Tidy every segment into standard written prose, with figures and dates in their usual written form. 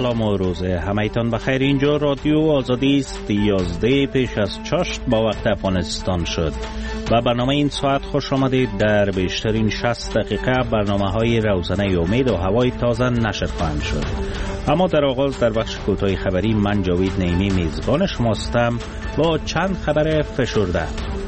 سلام و روز همایتان بخیر. اینجا رادیو آزادی است. 11 پیش از چاشت با وقت افغانستان شد و برنامه این ساعت خوش آمدید. در بیشترین 60 دقیقه برنامه های روزانه امید و هوای تازه نشر خواهند شد. اما در آغاز در بخش کوتاه خبری من جاوید نعیمی میزبان شماستم با چند خبر فشرده.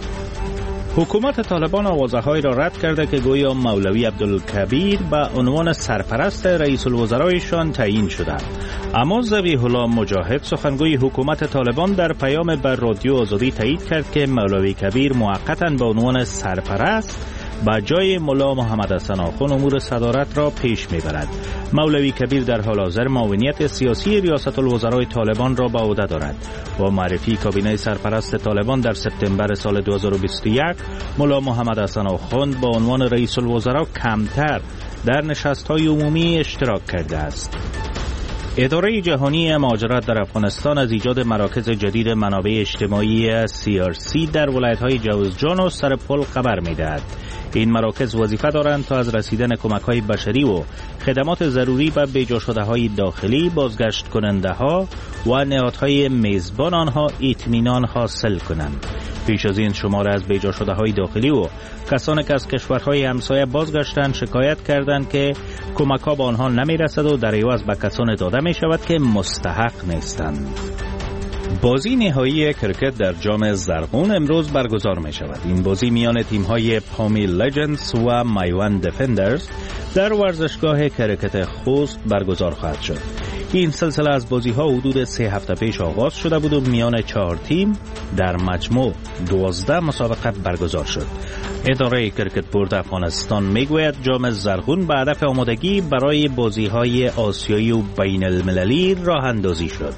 حکومت طالبان آوازه‌هایی را رد کرده که گویا مولوی عبدالکبیر به عنوان سرپرست رئیس الوزرایشان تعیین شده. اما ذبیح الله مجاهد سخنگوی حکومت طالبان در پیام بر رادیو آزادی تایید کرد که مولوی کبیر موقتاً به عنوان سرپرست با جای ملا محمد حسن آخوند امور صدارت را پیش میبرد. مولوی کبیر در حال حاضر معاونیت سیاسی ریاست الوزرای طالبان را به عهده دارد. با معرفی کابینه سرپرست طالبان در سپتامبر سال 2021 ملا محمد حسن آخوند با عنوان رئیس الوزراء کمتر در نشست‌های عمومی اشتراک کرده است. اداره جهانی مهاجرت در افغانستان از ایجاد مراکز جدید منابع اجتماعی CRC در ولایت‌های جوزجان و سرپل خبر می‌دهد. این مراکز وظیفه دارند تا از رسیدن کمک‌های بشری و خدمات ضروری به بیجا شده‌های داخلی، بازگشت کننده‌ها و نهادهای میزبان آنها اطمینان حاصل کنند. پیش از این شمار از بیجا شده‌های داخلی و کسانی که از کشورهای همسایه بازگشتند شکایت کردند که کمک‌ها به آنها نمی‌رسد و در عوض به کسانی داده می‌شود که مستحق نیستند. بازی نهایی کرکت در جام زرغون امروز برگزار می شود. این بازی میان تیم‌های پامی لجندز و میوان دفندرز در ورزشگاه کرکت خوست برگزار خواهد شد. این سلسله از بازی‌ها حدود 3 هفته پیش آغاز شده بود و میان 4 تیم در مجموع 12 مسابقه برگزار شد. اداره کرکت بورد افغانستان میگوید جام زرغون به هدف آمادگی برای بازی‌های آسیایی و بین المللی راه اندازی شد.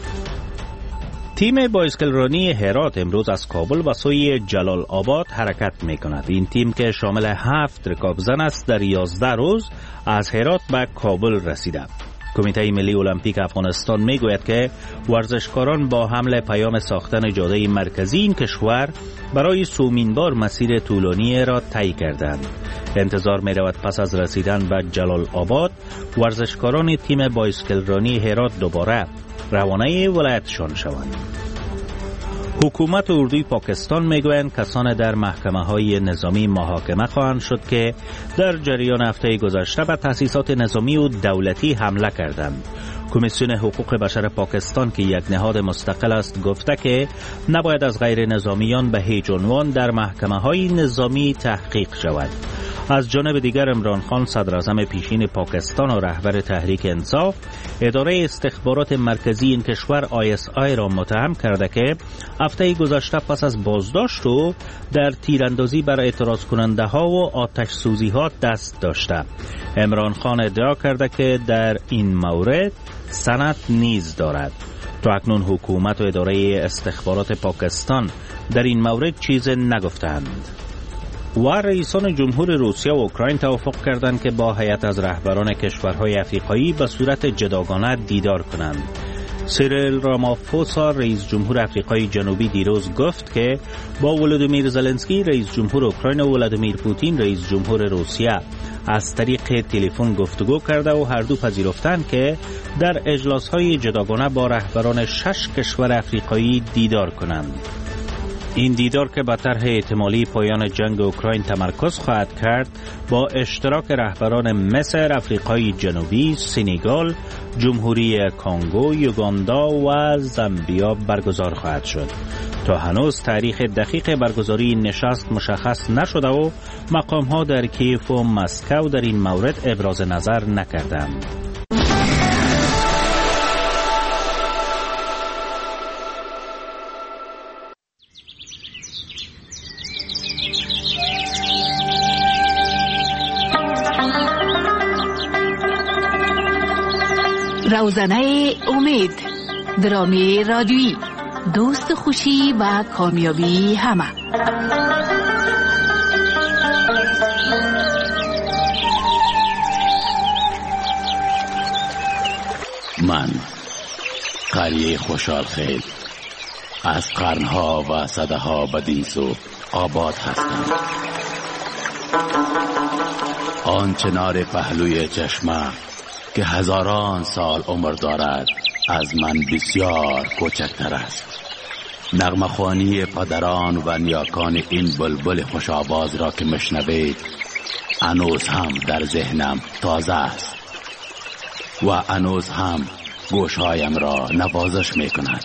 تیم بایسکلرانی هرات امروز از کابل به سوی جلال آباد حرکت می کند. این تیم که شامل 7 رکابزن است در 11 روز از هرات به کابل رسیده. کمیته ملی المپیک افغانستان می گوید که ورزشکاران با حمل پیام ساختن جاده مرکزی این کشور برای سومین بار مسیر طولانی را طی کردند. انتظار می رود پس از رسیدن به جلال آباد ورزشکاران تیم بایسکلرانی هرات دوباره روانه ولایتشان شوند. حکومت اردوی پاکستان میگویند کسان در محکمه‌های نظامی محاکمه خواهند شد که در جریان هفته گذشته به تأسیسات نظامی و دولتی حمله کردند. کمیسیون حقوق بشر پاکستان که یک نهاد مستقل است گفته که نباید از غیر نظامیان به هیچ عنوان در محکمه‌های نظامی تحقیق شود. از جانب دیگر عمران خان صدراعظم پیشین پاکستان و رهبر تحریک انصاف اداره استخبارات مرکزی این کشور ISI را متهم کرده که هفته گذشته پس از بازداشت و در تیراندازی بر اعتراض کننده ها و آتش سوزی ها دست داشته. عمران خان ادعا کرده که در این مورد سند نیز دارد. تا اکنون حکومت و اداره استخبارات پاکستان در این مورد چیز نگفتند. و رئیسان جمهور روسیه و اوکراین توافق کردند که با هیئت از رهبران کشورهای افریقایی به صورت جداگانه دیدار کنند. سیریل رامافوسا رئیس جمهور افریقای جنوبی دیروز گفت که با ولودیمیر زلنسکی رئیس جمهور اوکراین و ولادیمیر پوتین رئیس جمهور روسیه از طریق تلفن گفتگو کرده و هر دو پذیرفتند که در اجلاس‌های جداگانه با رهبران 6 کشور افریقایی دیدار کنند. این دیدار که به طرح احتمالی پایان جنگ اوکراین تمرکز خواهد کرد با اشتراک رهبران مصر، افریقای جنوبی، سنگال، جمهوری کانگو، یوگاندا و زامبیا برگزار خواهد شد. تا هنوز تاریخ دقیق برگزاری نشست مشخص نشده و مقام‌ها در کیف و مسکو در این مورد ابراز نظر نکردند. روزنه امید، درامی رادیویی، دوست خوشی و کامیابی همه. من قریه خوشحال خیل از قرنها و صدها بدینسو آباد هستم. آن چنار پهلوی چشمه که هزاران سال عمر دارد از من بسیار کوچکتر است. نغمه‌خوانی پدران و نیاکان این بلبل خوش آواز را که مشنوید هنوز هم در ذهنم تازه است و هنوز هم گوشهایم را نوازش می کند.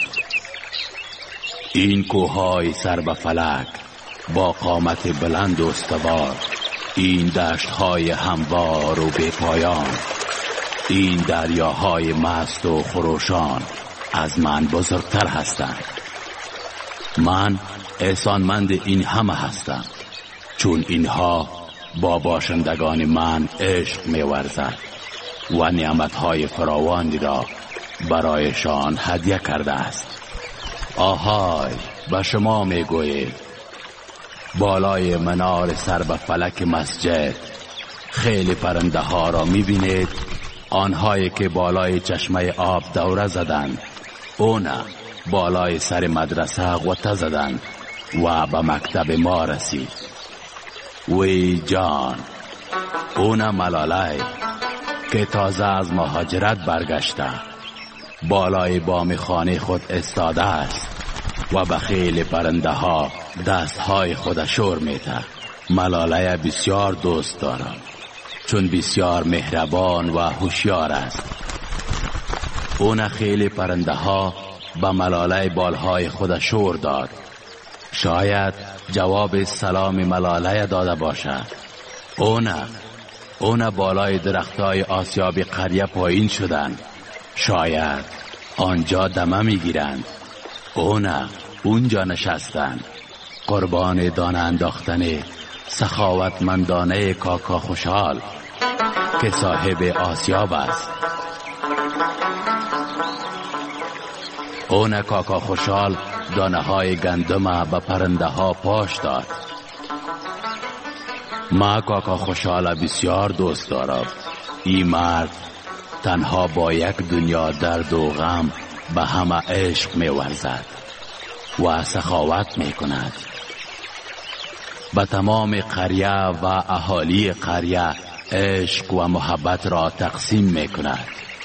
این کوههای سر به فلک با قامت بلند و استوار، این دشتهای هموار و بی پایان، این دریاهای مست و خروشان از من بزرگتر هستند. من احسانمند این همه هستم، چون اینها با باشندگان من عشق می‌ورزد و نعمتهای فراوانی را برایشان هدیه کرده است. آهای، به شما میگوید بالای منار سر به فلک مسجد خیلی پرنده ها را میبینید، آنهایی که بالای چشمه آب دوره زدند، اونا بالای سر مدرسه غوطه زدند و به مکتب ما رسید. وی جان، اونا ملاله که تازه از مهاجرت برگشته بالای بام خانه خود استاده است و به خیلی پرنده ها دستهای خود شور میده. ملاله بسیار دوست دارم، چون بسیار مهربان و هوشیار است. اون خیلی پرنده ها به ملاله بالهای خود شور داد. شاید جواب سلام ملاله داده باشد. اون بالای درختای آسیاب قریه پایین شدند. شاید آنجا دمه میگیرند. اونجا نشستند. قربان دانه انداختن سخاوتمندانه کاکا خوشحال که صاحب آسیاب است. اون کاکا خوشحال دانه های گندم به پرنده ها پاش داد. ما کاکا خوشحال بسیار دوست دارم. این مرد تنها با یک دنیا درد و غم به همه عشق می ورزد و سخاوت می کند. به تمام قریه و اهالی قریه عشق و محبت را تقسیم می کند.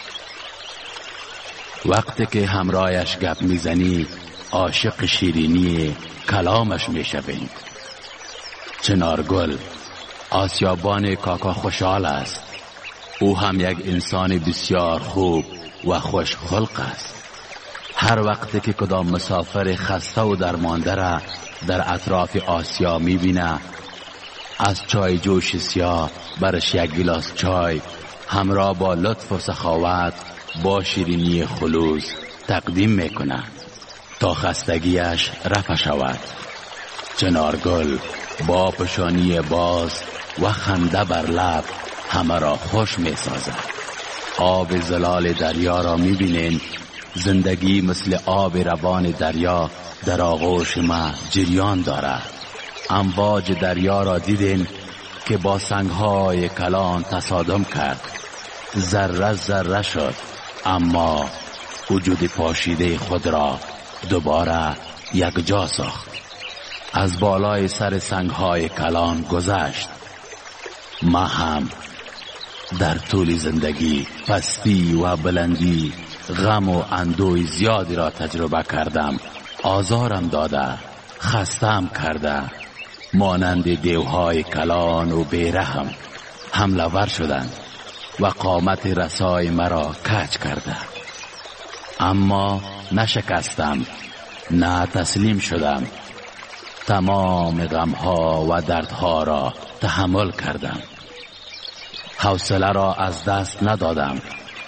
وقتی که همراهش گپ میزنی عاشق شیرینی کلامش می شوید. چنارگل آسیابان کاکا خوشحال است. او هم یک انسان بسیار خوب و خوش خلق است. هر وقت که کدام مسافر خسته و درمانده را در اطراف آسیا میبینه، از چای جوش سیاه برش یک گلاس چای همراه با لطف و سخاوت با شیرینی خلوص تقدیم میکنه تا خستگیش رفع شود. چنارگل با پشانی باز و خنده بر لب همه را خوش میسازد. آب زلال دریا را میبینین. زندگی مثل آب روان دریا در آغوش ما جریان دارد. امواج دریا را دیدین که با سنگهای کلان تصادم کرد. ذره ذره شد، اما وجود پاشیده خود را دوباره یک جا ساخت. از بالای سر سنگهای کلان گذشت. ما هم در طول زندگی پستی و بلندی، غم و اندوه زیادی را تجربه کردم. آزارم داده، خستم کرده. مانند دیوهای کلان و بیرحم حمله ور شدند و قامت رسای مرا کج کرده. اما نشکستم، نه تسلیم شدم. تمام غمها و دردها را تحمل کردم. حوصله را از دست ندادم.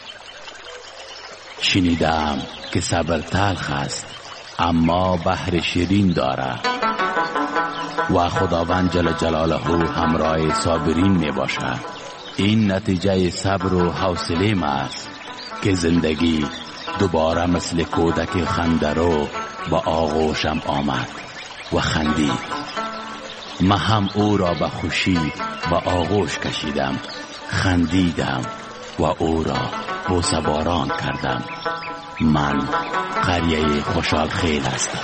شنیدم که صبر تلخ است، اما بحر شیرین داره و خداوند جل جلاله همراه صابرین می باشد. این نتیجه صبر و حوصله ما است که زندگی دوباره مثل کودک خندرو به آغوشم آمد و خندید. من هم او را به خوشی به آغوش کشیدم، خندیدم و او را بوسه باران کردم. من قریه خوشحال خیل هستم.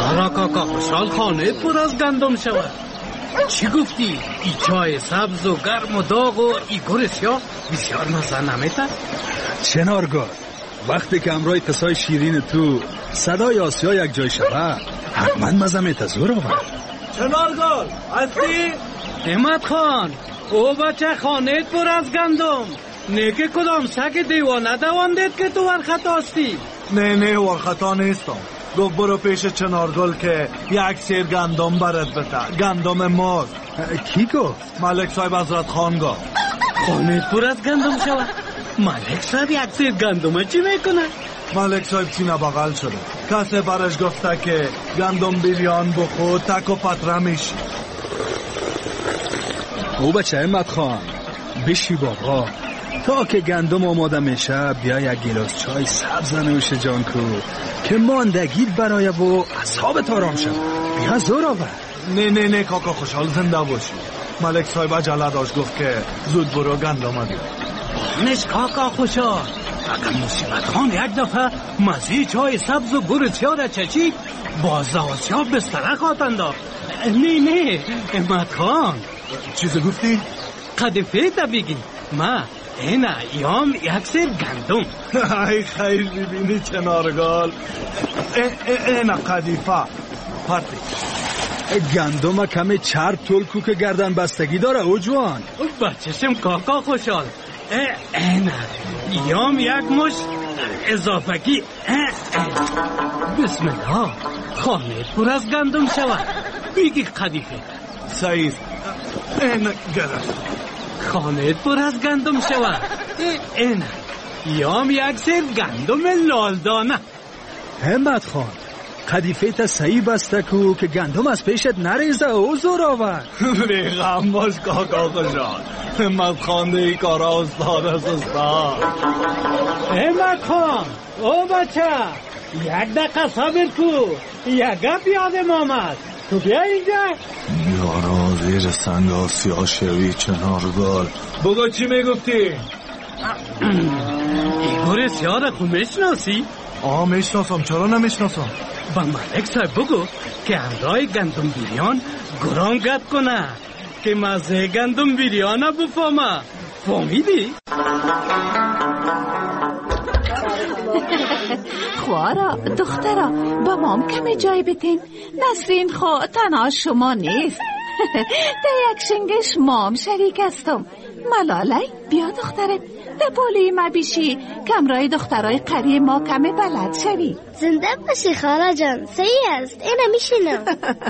چرا کاکا خوشحال خانه پر از گندم شود؟ چی گفتی؟ ای چای سبز و گرم و داغ و ای گور سیاه بسیار مزه نمیتن؟ چنارگل، وقتی که امرای قصای شیرین تو صدای آسیا یک جای شود حتما مزه میتزور آور. چنارگل هستی؟ احمد خان، او بچه خانه پر از گندم، نیکه کدام سگ دیوانه دواندید که تو ورخطا هستی؟ نه ورخطا نیستم. گفت برو پیش چنارگل که یک سیر گندم برد بده، گندم ماست. کی گفت؟ ملک صاحب حضرت خان گفت. خانه پر از گندم شود؟ ملک صاحب یک سیر گندم چی میکنه؟ ملک صاحب سینه بغل شده، کسی برش گفته که گندم بیریان بخور تک و پتره میشی. او بچه احمد خان بشی بابا، تا که گندم آماده میشه بیا یک گلاس چای سبز نوش جان کو که ماندگیت برای و اصحابت آرام شد. بیا زور آور. نه کاکا خوشحال زنده باشی. ملک صاحب عجله داشت، گفت که زود برو گندم بیار. نش کاکا خوشحال، اگر مصیبت خان یک دفعه مزه چای سبز و گور سیاه را چشید باز آسیا بستره خواهد. نه احمد خان. چیز گفتی؟ قدیفه تا بگی ما اینا یام یک سیر گندم. ای خیر ببینی چنارگل، اینا قدیفه پرتی گندم کمی چرب تلکو که گردن بستگی داره او جوان. بچشم کاکا خوشحال، اینا یام یک مش اضافگی. بسم الله، خانه پر از گندم شود. بگی قدیفه سعید اینا گرست خانه پر از گندم شود. اینا یام یک سیر گندم لالدانه. همت خان، قدیفه تا صحیح بسته کو که گندم از پیشت نریزه او زور آور. بیغم باش کاکا خوشحال، همت خان دی کارا استاد است. همت خان، او بچه یک دقیقه صبر کو، یک گپ یادم آمد. تو بیا اینجا. یارا زیر سنگ آسیا شوی چنارگل. بگو چی میگفتی؟ ایگور سیاه را خود میشناسی؟ میشناسم، چرا نمیشناسم؟ با ملک صاحب بگو که امرای گندم بیریان گران گپ کنه که مزه گندم بیریان بفهمه. فهمیدی؟ خوارا دخترا با مام کمی جای بتین. نسرین خو تنها شما نیست. در یک شنگش مام شریک استم. ملالی بیا دختره در پولی ما بیشی کمرای دخترای قریه ما کمی بلد شوی. زنده باشی خاله جان، صحیح است، اینه میشینم.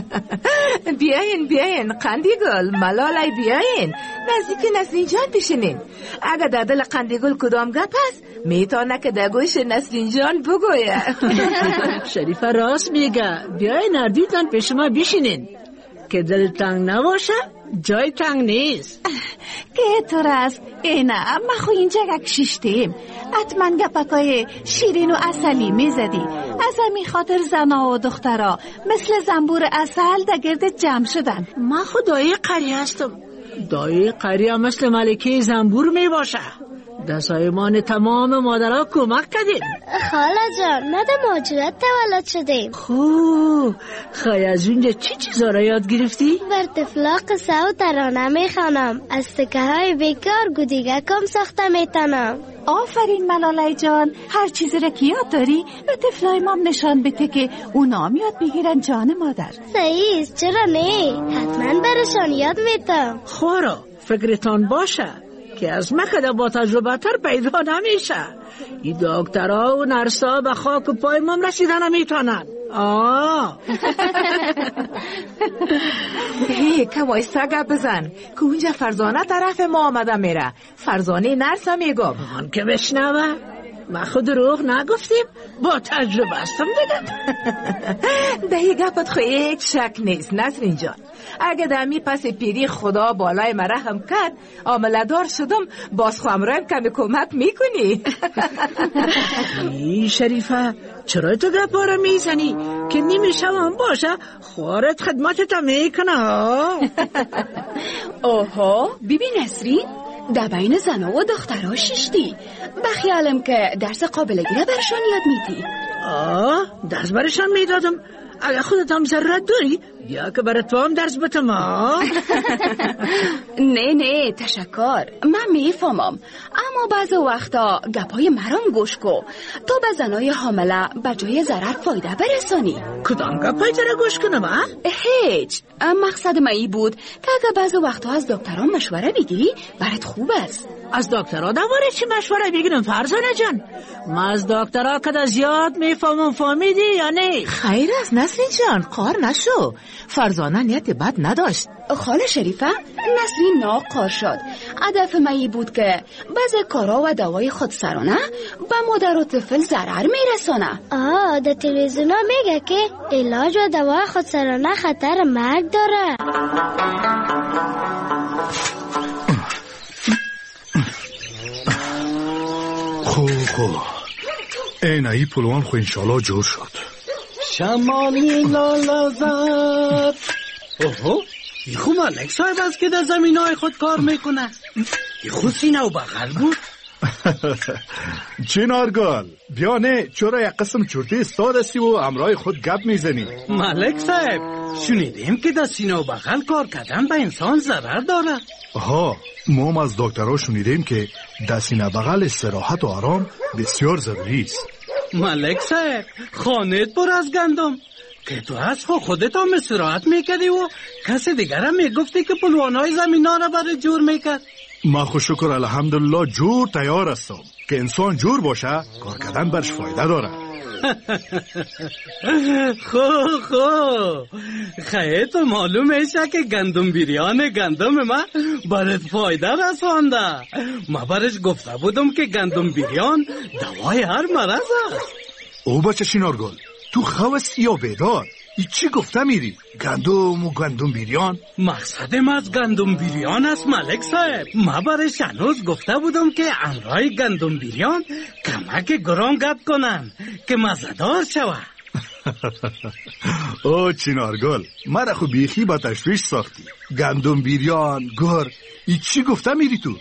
بیاین قندیگل، ملالی بیاین نزدیک نسرین جان بشینین. اگر در دل قندیگل کدام گپ هست میتونه که در گوش نسرین جان بگویه. شریفه راست میگه، بیاین اردیتان پیش ما بشینین که دل تنگ نباشه جای تنگ نیست. که تو راست اینا ما خو اینجا یک شیشتیم. حتما گپکای شیرین و اصلی میزدی. از همین خاطر زنا و دخترا مثل زنبور اصل در گرد جمع شدن. ما خو دایی قریه هستم. دایی قریه مثل ملکه زنبور میباشه. در سایمان تمام مادرها کمک کردیم. خاله جان ما در مهاجرت تولد شدیم. خواهی از اونجا چی چیزا را یاد گرفتی؟ بر طفلا قصه و ترانه میخوانم، از تکه های بیکار گودیگه کم ساخته میتنم. آفرین ملالی جان، هر چیزی را که یاد داری به طفلای مام نشان بده که اونا یاد بگیرن جان مادر. صحیح است، چرا نه؟ حتما برشان یاد میتم. خورا فکرتان باشه که از مخدا با تجربه تر پیدا نمیشه. این دکترها و نرسا به خاک پای مام رسیدن نمیتونن. که وایستا گپ بزن که اونجا فرزانه طرف ما آمده میره. فرزانه نرسا میگم آن که بشنوه ما خود دروغ نگفتیم، با تجربه هستم دیدم. ده گپت خو هیچ شک نیست نسرین جان. اگه دمی پس پیری خدا بالای مرحم کرد عاملدار شدم، باز خو امرایم کمی کمک میکنی. ای شریفه چرا تو گپا را میزنی که نمیشه هم باشه خوارت خدمتت میکنه. اوه ببین نسرین، در بین زنا و دخترها شیشتی. بخیالم که درس قابلگی را برشان یاد میدی. درس برشان میدادم، اگه خودت هم ضرورت داری بیا که برای تو هم درس بتم. نه تشکر، من میفهمم، اما بعض وقتا گپای مرام گوش کو تو به زنای حامله به جای ضرر فایده برسانی. کدام گپای جره گوش کنم؟ هیچ، مقصد من ای بود که اگه بعض وقتا از دکتران مشوره بگیری برات خوب است. از دکترها دواره چی مشوره بگیرم فرزانه جان؟ من از دکترها کده زیاد میفهمم، فهمیدی یا نه؟ خیر است نسرین جان، قار نشو. فرزانه نیت بد نداشت. خاله شریفه، نسرین ناقار شد. هدف من ای بود که بعض کارا و دوای خودسرانه به مادر و طفل ضرر میرسانه. در تلویزیون میگه که علاج و دوای خودسرانه خطر مرگ داره. خوب اینایی پلوان خو انشالله جور شد. شمالی لالا زد. اوهو، ای خو ملک صاحب است که در زمینای خود کار میکنه. ای خو سینه و بغل بود. چینارگل بیا نه، چرا یک قسم چرتی استادستی و امرای خود گپ میزنی؟ ملک صاحب، شنیدیم که در سینه و بغل کار کردن به انسان ضرر داره. ها، ما از دکترها شنیدیم که در سینه بغل استراحت و آرام بسیار ضروری است. ملک صاحب، خانت پر از گندم که تو از خودت هم استراحت میکردی و کسی دیگر هم میگفتی که پلوانای زمینا را برای جور میکرد. ما خو شکر الحمدلله جور تیار هستم که انسان جور باشه کار کردن برش فایده داره. خو خیلی تو معلوم میشه که گندم بیریان گندم ما برات فایده رسانده. ما برش گفته بودم که گندم بیریان دوای هر مرض است. او بچه شینارگل، تو خواستی یا بیدار؟ ای چی گفته میری؟ گندم و گندم بیریان؟ مقصدم از گندم بیریان است ملک صاحب. ما برش هنوز گفته بودم که امرای گندم بیریان کمک گران گپ کنن که مزدار شوه. او چینارگل، مرا خو بیخی با تشویش ساختی. گندم بیریان، گر، ای چی گفته میری تو؟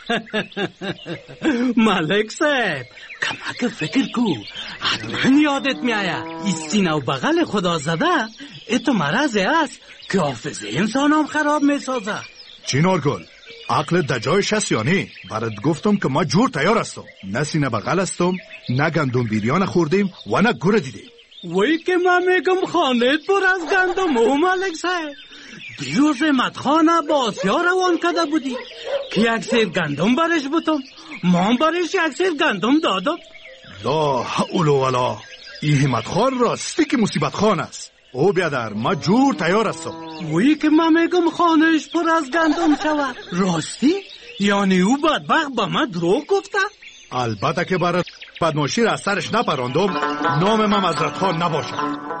ملک صاحب، کمک فکر کو، حتما یادت میآید این سینه و بغل خدا زده ایتو مرض است که حافظه انسان هم خراب میسازه. چینارگل، عقل دجایش هست یا نه؟ برات گفتم که ما جور تیار هستم، نه سینه بغل هستم، نه گندم بیریان خوردیم و نه گر دیدیم. وی که من میگم خانت پر از گندم و ملک صاحب. دیروز مدخانه با آسیا روان کده بودی که یک سیر گندم برش بودم، ما برش یک سیر گندم دادم. لا حول ولا، این همت خان راستی که مصیبت خان است. او بیادر، ما جور تیار هستم. وی که من میگم خانهش پر از گندم شود راستی؟ یعنی او بدبخت به من دروغ گفته؟ البته که برای بدماشی را از سرش نپراندم نام من حضرت خان نباشه.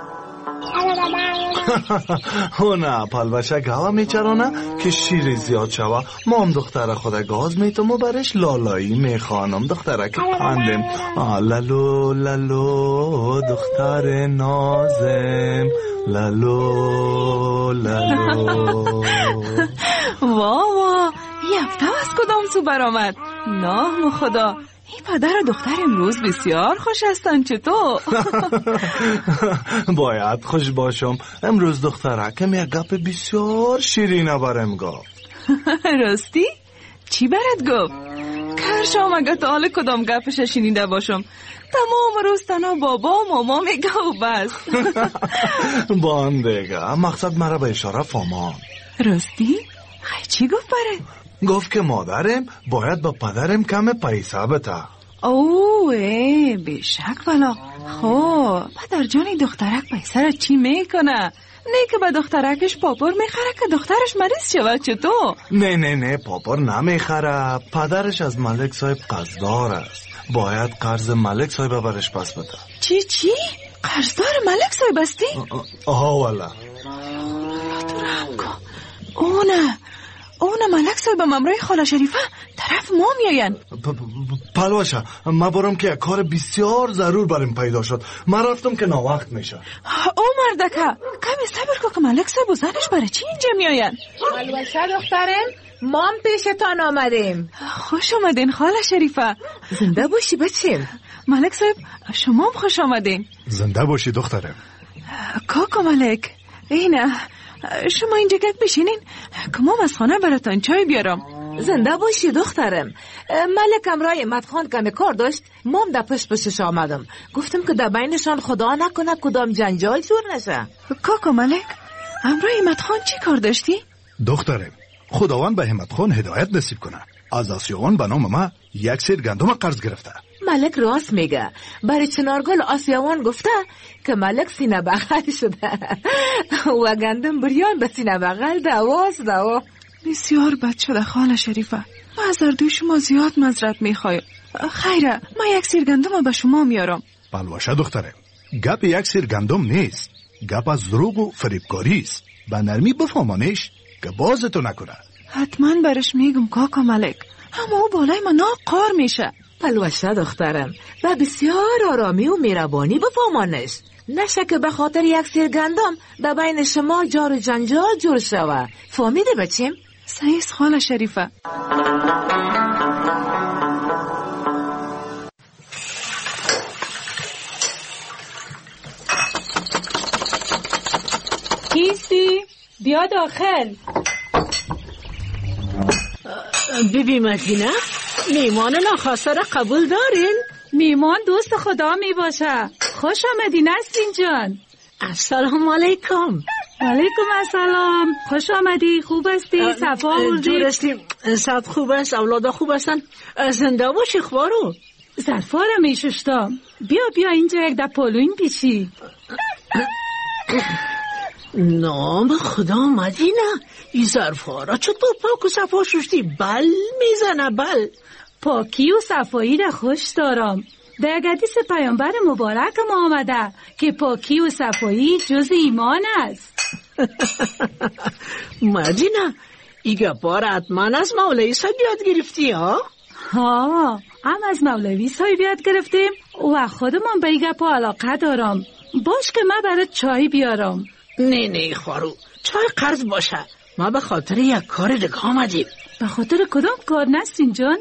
او نه پلوشه گوه میچرانه که شیر زیاد شوه. ما هم دختر خود گاز میتم و برش لالایی میخوانم. دختره که پندم لالو لالو دختر نازم لالو لالو. وا یفته از کدام سو برآمد؟ نام خدا، این پدر و دختر امروز بسیار خوش هستن. چطور؟ باید خوش باشم. امروز دخترکم یک گپ بسیار شیرینه برم گفت. راستی؟ چی برات گفت؟ کرشام اگه تا حال کدام گپش شنیده باشم تمام روز تنها بابا و ماما میگه و بس. بان دیگه مقصد مرا به اشاره فهمان. راستی؟ خیلی چی گفت برات؟ گفت که مادرم باید با پدرم کم پیسه بده. اوه بیشک والا. خب پدر جانی دخترک پیسه را چی میکنه؟ نه که به دخترکش پاپور میخره که دخترش مریض شود. چطور؟ نه پاپور نمیخره. پدرش از ملک صاحب قرضدار است، باید قرض ملک صاحب برش پس بده. چی؟ قرضدار ملک صاحب استی؟ آها والا. تو رحم کن. اونه ملک صاحب ممرای خاله شریفه طرف ما میاین. پلوشه ما برم که یک کار بسیار ضرور برم پیدا شد. من رفتم که ناوقت میشه. او مردکه کمی صبر کن که ملک صاحب و زنش برای چی اینجا میاین؟ پلوشه دخترم، ما هم پیشتان آمدیم. خوش آمدین خاله شریفه. زنده باشی بچیم. ملک صاحب شما هم خوش آمدین. زنده باشی دخترم. کاکا ملک، اینه شما اینجا گک بشینین که ما از خانه براتان چای بیارم. زنده باشی دخترم. ملک امرای مدخان کمی کار داشت، مام در پشتش آمدم. گفتم که در بینشان خدا نکنه کدام جنجال جور نشه. کاکا ملک، امرای مدخان چی کار داشتی؟ دخترم، خداوند به همت خان هدایت نصیب کنه. از آسیوان به نام ما 1 سیر گندم قرض گرفته. ملک راست میگه. برای چنارگل آسیوان گفته که ملک سینه بغل شده و گندم بریان به سینه بغل دوا. بسیار بد شده خاله شریفه. ما از اردوی شما زیاد مزرعت میخوایم. خیره، ما 1 سیر گندم به شما میارم. بلواشه دخترم، گپ 1 سیر گندم نیست، گپ از دروغ و فریبکاری است. به نرمی بفهمانش که بازتو نکنه. حتما برش میگم کاکا ملک، اما او بالای ما ناقار میشه. پلوشه دخترم، و بسیار آرامی و میربانی بفهمانش. نشه که به خاطر 1 سیر گندم در بین شما جار و جنجال جور شوه. فهمیده بچیم؟ صحیح خاله شریفه. کیستی؟ بیا داخل. بیبی مدینه، میمان ناخواسته را قبول دارین؟ میمان دوست خدا می باشه. خوش آمدی نسرین جان. السلام علیکم. علیکم السلام. خوش آمدی. خوب هستی؟ صفا بردی؟ جور هستیم. صد خوب است. اولادا خوب هستن. زنده باشی خوارو. ظرفا را می ششتم. بیا اینجا یک ده پلوین پیشی. نام خدا مدینه، این ظرفا را چطور پاک و صفا ششتی؟ بل میزنه بل. پاکی و صفایی را خوش دارم. در حدیث پیامبر مبارک ما آمده که پاکی و صفایی جز ایمان است. مدینه، این گپار حتما از مولوی صاحب یاد گرفتی ها؟ ها، هم از مولوی صاحب یاد گرفتیم و خودمان به این گپا علاقه دارم. باش که من برات چای بیارم. نه خوارو، چای قرض باشه. ما به خاطر یک کار دیگه آمدیم. به خاطر کدام کار نسرین جان؟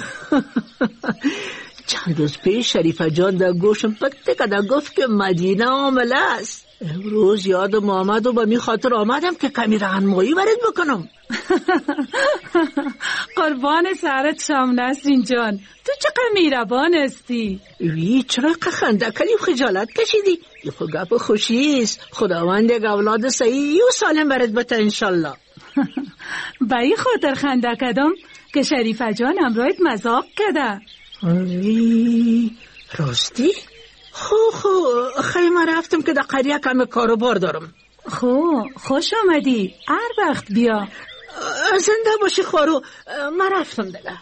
چند روز پیش شریفه جان در گوشم پکته که در گفت که مدینه عامله است. امروز یادم آمد و به می خاطر آمدم که کمی راهنمایی برات بکنم. قربان سرت شم نسرین جان، تو چقدر میربان هستی. چرا خنده کلی و خجالت کشیدی؟ این خود گپ خوشیست. خداوند یک اولاد صحیح و سالم برات بده انشالله. به این خاطر خنده کردم که شریفه جان امروز مذاق کرده. راستی؟ خیلی رفتم که در قریه کم کاروبار دارم. خوش آمدی. هر وقت بیا. زنده باشی خوارو. من رفتم دیگه.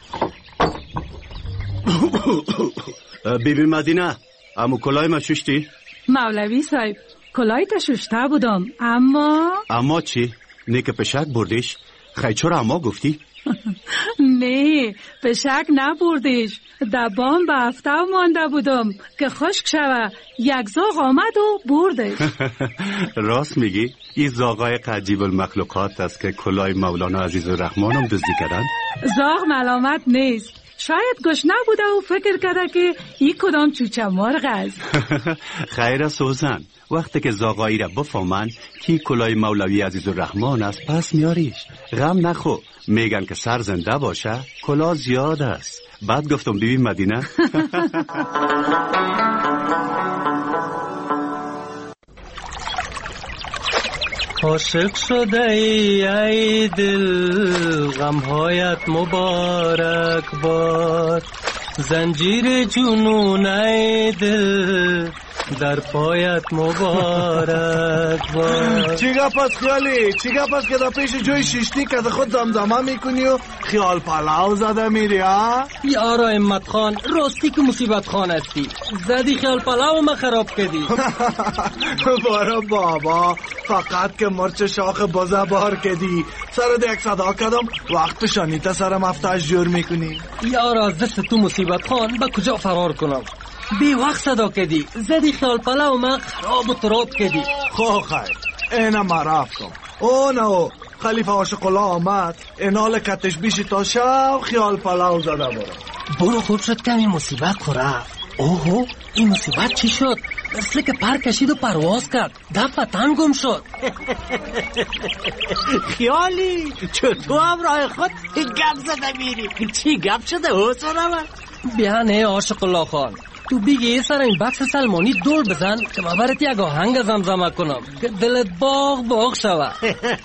بیبی مدینه، امو کلای ما ششتی؟ مولوی صاحب، کلای تا ششته بودم، اما چی؟ نه که پشک بردیش؟ خیلی چرا اما گفتی؟ نه، پشک نبردیش. دبام به هفته مانده بودم که خشک شوه. یک زاغ آمد و بردش. راست میگی؟ این زاغای عجیب المخلوقات است که کلای مولانا عزیزالرحمن هم دزدی کردن؟ زاغ ملامت نیست. شاید گشنه بوده و فکر کرده که این کدام چوچه مرغ است. خیره سوزن، وقتی که زاغایی را بفهمن که کلای مولوی عزیزالرحمن است پس میاریش. غم نخو، میگن که سر زنده باشه کلا زیاد است. بعد گفتم بیبی مدینه. عاشق شده ای دل، غمهایت مبارک باد. زنجیر جنون ای دل، در پایت مبارک باد. چی گپ است خیالی؟ چی گپ است که در پیش جوی شیشتی که خود زمزمه میکنی و خیال پلاو زده میری ها؟ یارا امت خان، راستی که مصیبت خان هستی. زدی خیال پلاو ما خراب کردی. بارا بابا، فقط که مرچ شاخ بازه بار کردی. سر دیک صدا کردم وقت شانیت سرم افتاش جور میکنی. یارا از دست تو مصیبت خان با کجا فرار کنم؟ بی وقت صدا کردی. زدی خیال پلاو ما خراب و تراب کردی. خیر اینا ما رفت کن. او نه خلیفه عاشق الله آمد اینال کتش بیشی تا شب خیال پلاو زده برو خوب شد کمی مصیبت خوره. اوه این مصیبت چی شد؟ مثل که پر کشید و پرواز کرد. دفتن گم شد. خیالی چطور هم راه خود گپ زده میری؟ چی گپ شده حسنم؟ بیا نه عاشق الله خان، تو بگی سر این بکس سلمانی دول بزن که من برات یک آهنگ زمزمه کنم که دلت باغ باغ شود.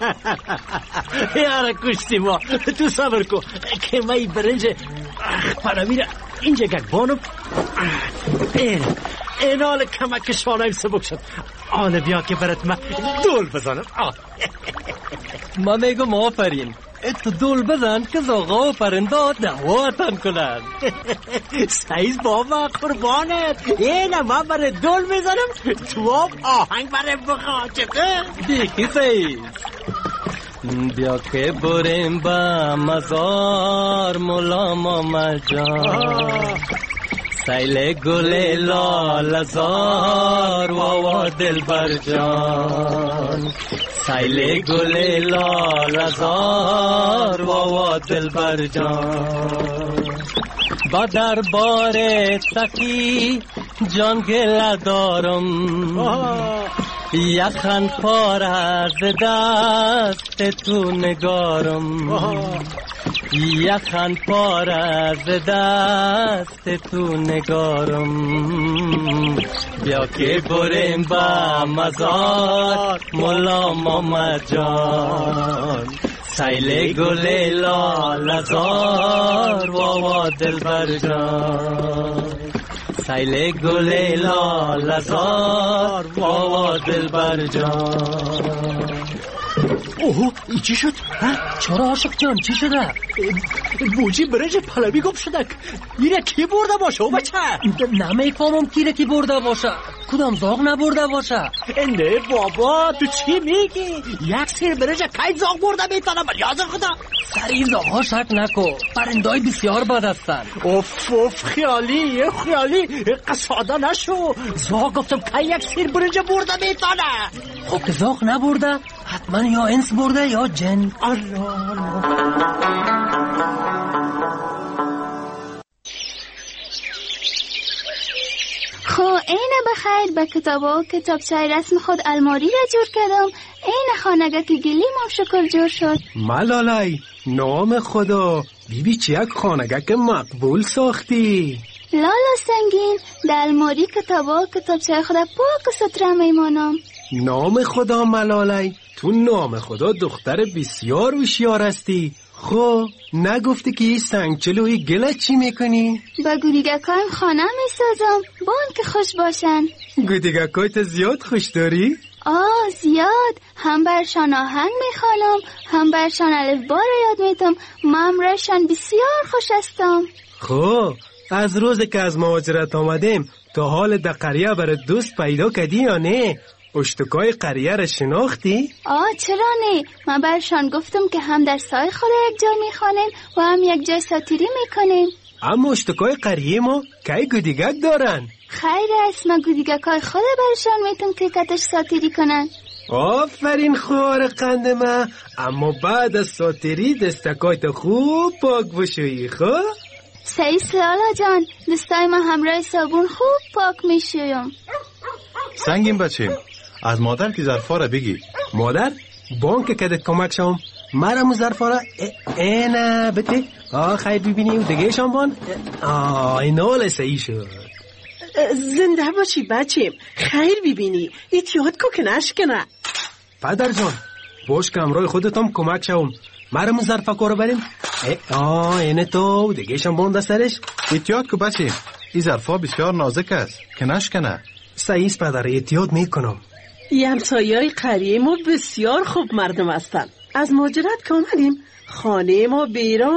یاره کشتی ما، تو صبر کن که من این برنج پنامیره اینجا گک بانم. این حال کمک شانهیم سبک شد. آله بیا که برات من دول بزنم. من میگم آفرین، تو دول بزن که زاغا و پرنده دعواتن کنن. سعیز بابا قربانت، اینه من برای دول میزنم تو آهنگ برای بخواه. چطور؟ دیکی سعیز بیا که بریم با مزار مولا ماما جان، سیل گل لال زار واوا دل بر جان، سیل گل لال زار واوا دل بر جان. با دربار سخی جان گله دارم، یخن پار از دست تو نگارم، یخن پار از دست تو نگارم. بیا که بریم با مزار مولا ماما جان، سیل گل لال زار واوا دل بر جان، سیل گل لال زار واوا دل بر جان. اوه ای چی شد؟ چرا عاشق جان چی شده؟ بوجی برنج پلوی گم شده. اینه کی برده باشه او بچه؟ نمیفهمم کی برده باشه. کدام زاغ نبرده باشه؟ نه بابا تو چی میگی؟ یک سیر برنج کی زاغ برده میتونه؟ یاد خدا سری زاغ شک نکو، پرندای بسیار بد هستن. اوف خیالی قصاده نشو. زاغ گفتم کی یک سیر برنج برده میتونه. خب که زاغ نبرده حتما یا انس برده یا جن. خو اینه بخیر به کتابا کتابچه رسم خود الماری را جور کردم. اینه خانگه که گلیم شکر جور شد. ملالای نام خدا بیبی چیک خانگه که مقبول ساختی. لالا سنگین در الماری کتابا کتابچه خود پاک و ستره میمانم. نام خدا ملالای تو نام خدا دختر بسیار هوشیار هستی. خب نگفتی که این سنگچلوی گله چی میکنی؟ با گودیگکایم خانه میسازم بان که خوش باشن. گودیگکایت زیاد خوش داری؟ زیاد. هم برشان آهنگ میخوانم، هم برشان الف با را یاد میتم. مامرشان بسیار خوش هستم. خب از روز که از مهاجرت آمدیم تا حال در قریه برای دوست پیدا کردی یا نه؟ اشتکای قریه را شناختی؟ چرا نه؟ من برشان گفتم که هم در سای خود یک جا میخوانیم و هم یک جای ساتیری میکنیم. اما اشتکای قریه ما کی گودیگک دارن؟ خیر است، من گودیگکای خود برشان میتونم که کتش ساتیری کنن. آفرین خوار قند من. اما بعد از ساتیری دستکایت خوب پاک بشویی. خب؟ سعیس لالا جان، دستای من همراه صابون خوب پاک میشویم. سنگین بچیم از مادر که ظرفا را بگی. مادر بانک کدت کمک شم مرمو ظرفا را اینا بده. خیر ببینیم دیگه شم بان. این حال صحیح شد. زنده باشی بچیم. خیر ببینی ایتیاد کو که نشکنه. پدر جان باش که همراه خودتم کمک شم مرمو ظرفا کارو بریم. اینه تو دیگه شم بان دسترش. ایتیاد کو بچیم، این ظرفا بسیار نازک است که نشکنه. صحیح پدر ایتیاد میکنم. همسایه‌های قریه ما بسیار خوب مردم هستن. از مهاجرت که آمدیم خانه ما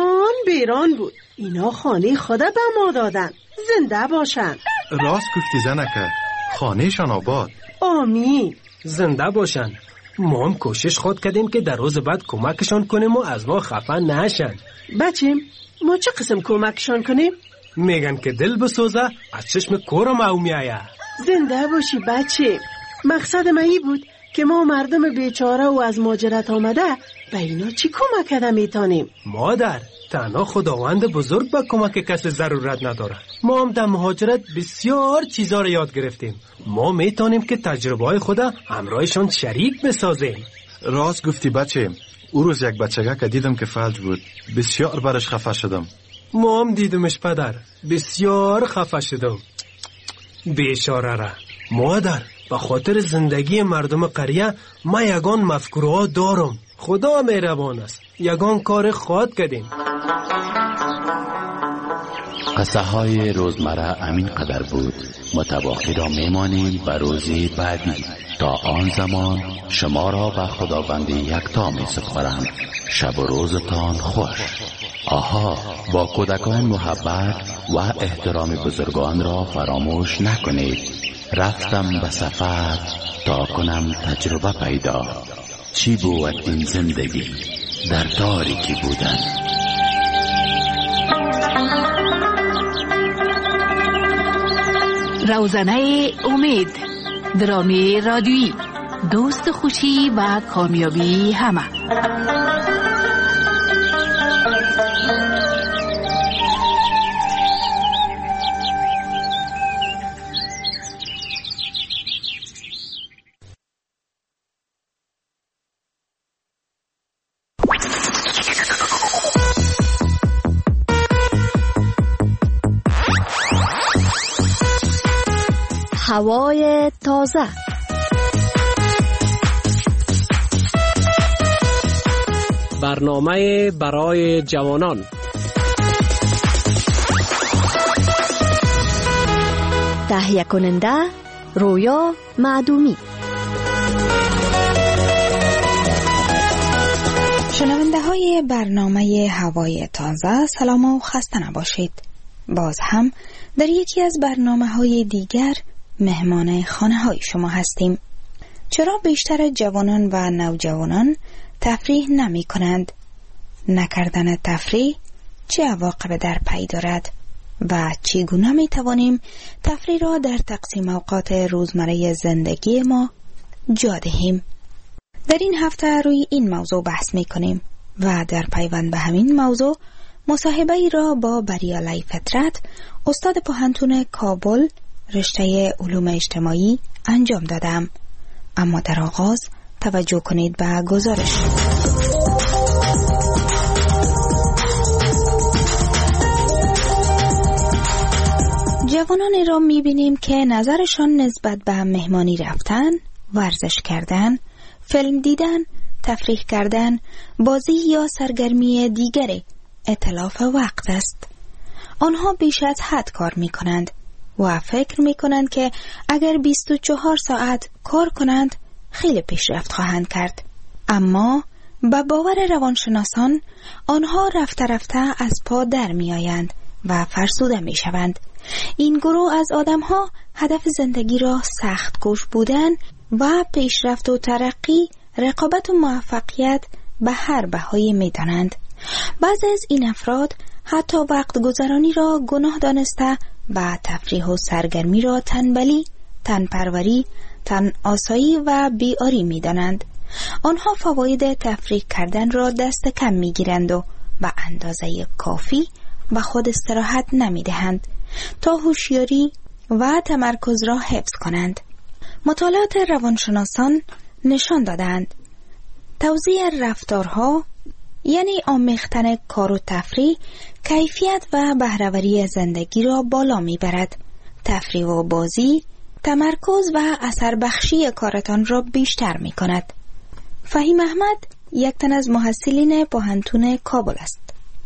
بیران بود. اینا خانه خدا به ما دادن. زنده باشن. راست گفتی زنکه، خانهشان آباد. آمین. زنده باشن. ما هم کوشش خود کردیم که در روز بعد کمکشان کنیم و از ما خفه نشن. بچیم ما چه قسم کمکشان کنیم؟ میگن که دل بسوزه از چشم کورم او میایه. زنده باشی بچه. مقصد من این بود که ما مردم بیچاره و از مهاجرت آمده به اینا چی کمک میتونیم؟ مادر، تنها خداوند بزرگ به کمک کسی ضرورت نداره. ما هم در مهاجرت بسیار چیزا رو یاد گرفتیم. ما میتونیم که تجربه های خدا همراهشان شریک بسازیم. راست گفتی بچه. او روز یک بچگه که دیدم که فلج بود، بسیار برش خفه شدم. ما هم دیدمش پدر، بسیار خفه شدم. بیچاره را. مادر، به خاطر زندگی مردم قریه ما یگان مفکوره دارم. خدا مهربان است. یگان کار خود کردیم. قصه های روزمره امین قدر بود. متباقی را میمانیم به روزی بعدی. تا آن زمان شما را به خداوند یکتا می سپارم. شب و روزتان خوش. آها، با کودکان محبت و احترام بزرگان را فراموش نکنید. رفتم به سفر تا کنم تجربه پیدا. چی بود این زندگی در تاریکی بودن. روزنه امید، درامی رادیویی، دوست خوشی و کامیابی همه. هوای تازه. برنامه برای جوانان. تهیه کننده رویا معدومی. شنونده های برنامه هوای تازه، سلام و خسته نباشید. باز هم در یکی از برنامه های دیگر مهمان خانه های شما هستیم. چرا بیشتر جوانان و نوجوانان تفریح نمی کنند؟ نکردن تفریح چه عواقب در پی دارد و چگونه می توانیم تفریح را در تقسیم اوقات روزمره زندگی ما جا دهیم؟ در این هفته روی این موضوع بحث می کنیم و در پیوند به همین موضوع مصاحبه ای را با بریالی فطرت، استاد پوهنتون کابل رشته علوم اجتماعی انجام دادم. اما در آغاز توجه کنید به گزارش. جوانانی را می‌بینیم که نظرشان نسبت به مهمانی رفتن، ورزش کردن، فیلم دیدن، تفریح کردن، بازی یا سرگرمی دیگری اتلاف وقت است. آنها بیش از حد کار می‌کنند و فکر می‌کنند که اگر 24 ساعت کار کنند خیلی پیشرفت خواهند کرد. اما به باور روانشناسان آنها رفته رفته از پا در می‌آیند و فرسوده می‌شوند. این گروه از آدم‌ها هدف زندگی را سخت کوش بودن و پیشرفت و ترقی، رقابت و موفقیت به هر بهایی می‌دانند. بعضی از این افراد حتی وقت گذرانی را گناه دانسته و تفریح و سرگرمی را تنبلی، تنپروری، تن آسایی و بیاری می دانند. آنها فواید تفریح کردن را دست کم می گیرند و به اندازه کافی و خود استراحت نمی دهند تا هوشیاری و تمرکز را حفظ کنند. مطالعات روانشناسان نشان دادند توزیع رفتارها، یعنی آمیختن کار و تفریح، کیفیت و بهره‌وری زندگی را بالا میبرد. تفریح و بازی تمرکز و اثر بخشی کارتان را بیشتر می کند. فهیم احمد یک تن از محصلین پوهنتون کابل است.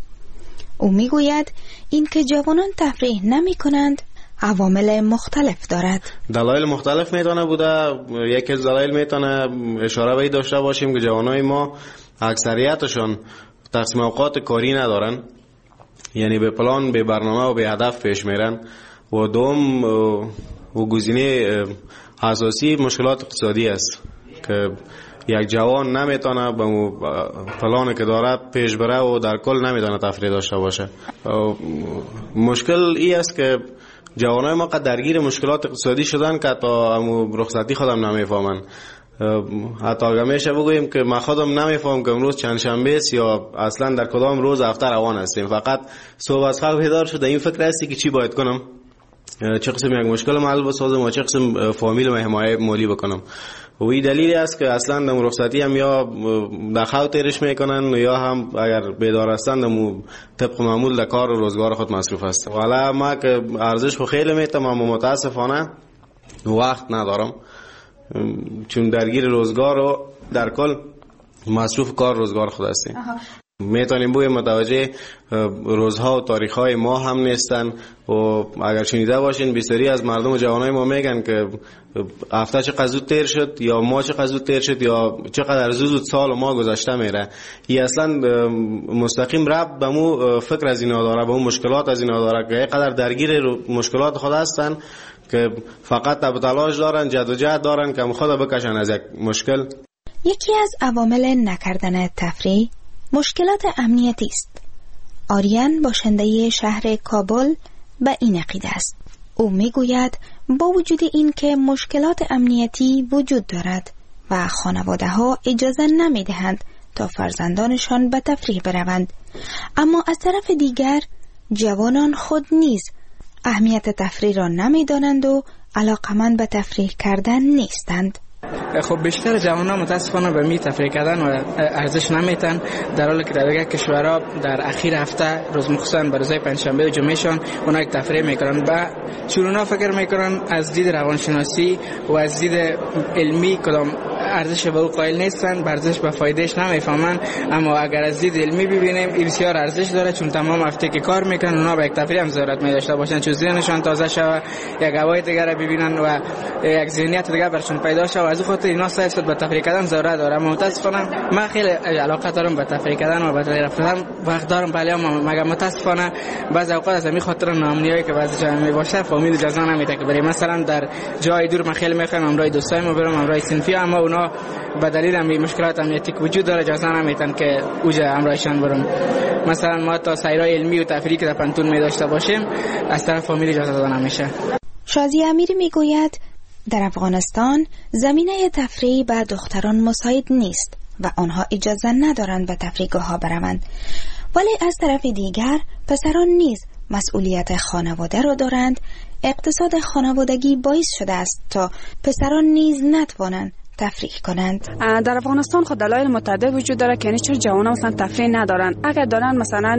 او می گوید این که جوانان تفریح نمی کنند عوامل مختلف دارد. دلایل مختلف میتونه بوده. یکی از دلایل میتونه اشاره به داشته باشیم که جوانای ما اکثریتشون تقسیم اوقات کاری ندارن، یعنی به پلان، به برنامه و به هدف پیش میرن. و دوم و گزینه اساسی مشکلات اقتصادی است که یک جوان نمیتونه به پلانی که دارد پیش بره و در کل نمیتونه تفریح داشته باشه. مشکل ای است که جوانای ما درگیر مشکلات اقتصادی شدن که تا رخصتی خودم نمیفهمن. حتی اگر میشه بگوییم که ما خودم نمیفهم که امروز چند شنبه است یا اصلا در کدام روز هفته روان هستیم. فقط صبح از خواب بیدار شده این فکر هستی که چی باید کنم، چه قسم یک مشکل حل بسازم و چه قسم فامیل و حمایت مالی بکنم. و این دلیلی است که اصلا در رخصتی هم یا در خواب تیرش میکنن یا هم اگر بیدار هستن در طبق معمول در کار و روزگار خود مصروف هستن. حالا ما که ارزش خو خیلی میتم اما متاسفانه وقت ندارم، چون درگیر روزگار و در کل مصروف کار روزگار خود هستیم. میتونیم بگیم متوجه روزها و تاریخهای ما هم نیستن. و اگر شنیده باشین بسیاری از مردم و جوانای ما میگن که هفته چقدر زود تیر شد یا ماه چقدر زود تیر شد یا چقدر زود سال و ماه گذشته میره. این اصلا مستقیم ربط به مو فکر از اینا داره، به اون مشکلات از اینا داره که اینقدر درگیر مشکلات خود هستن که فقط تب تلاش دارن، جدوجهد دارن که خود بکشن از یک مشکل. یکی از عوامل نکردن تفریح مشکلات امنیتی است. آریان باشنده شهر کابل به این عقیده است. او میگوید با وجود این که مشکلات امنیتی وجود دارد و خانواده ها اجازه نمی دهند تا فرزندانشان به تفریح بروند، اما از طرف دیگر جوانان خود نیز اهمیت تفریح را نمی دانند و علاقمند به تفریح کردن نیستند. خب بیشتر جوانان متاسفانه به می تفریح کردن و ارزش نمیتن، در حالی که در دیگر کشورها در اخیر هفته روز مخصوصا به روزهای پنجشنبه و جمعهشان اونا یک تفریح میکنن. و چون اونا فکر میکنن از دید روانشناسی و از دید علمی کدام ارزش به او قائل نیستن، ارزش به فایدهش نمیفهمن. اما اگر از دید علمی ببینیم این بسیار ارزش داره، چون تمام هفته که کار میکنن اونا به یک تفریح هم ضرورت می داشته باشن، چون ذهنشان تازه شوه، یک هوای دیگر را ببینن و یک ذهنیت دیگر برشون پیدا شه. از خاطر اینا سعی به تفریح کردن ضرورت داره. اما متاسفانه من خیلی علاقه دارم به تفریح کردن و به تفریح رفتن، وقت دارم، ولی مگر متاسفانه بعضی اوقات از همین خاطر ناامنیایی که بعضی جا میباشه فامیل اجازه نمیده که بریم. مثلا در جای دور من خیلی میخوام امرای دوستایمو برم، امرای صنفی، اما اونا به دلیل همین مشکلات امنیتی که وجود داره اجازه نمیدن که اوجا امرایشان برم. مثلا ما تا سیرای علمی و تفریحی که در پنتون می داشته باشیم از طرف فامیل اجازه داده نمیشه. شازی امیری میگوید در افغانستان زمینه تفریح به دختران مساعد نیست و آنها اجازه ندارند به تفریحگاه‌ها بروند، ولی از طرف دیگر پسران نیز مسئولیت خانواده را دارند. اقتصاد خانوادگی باعث شده است تا پسران نیز نتوانند تفریح کنند. در افغانستان خود دلایل متعدد وجود داره که یعنی چرا جوانان مثلا تفریح ندارن. اگر دارن مثلا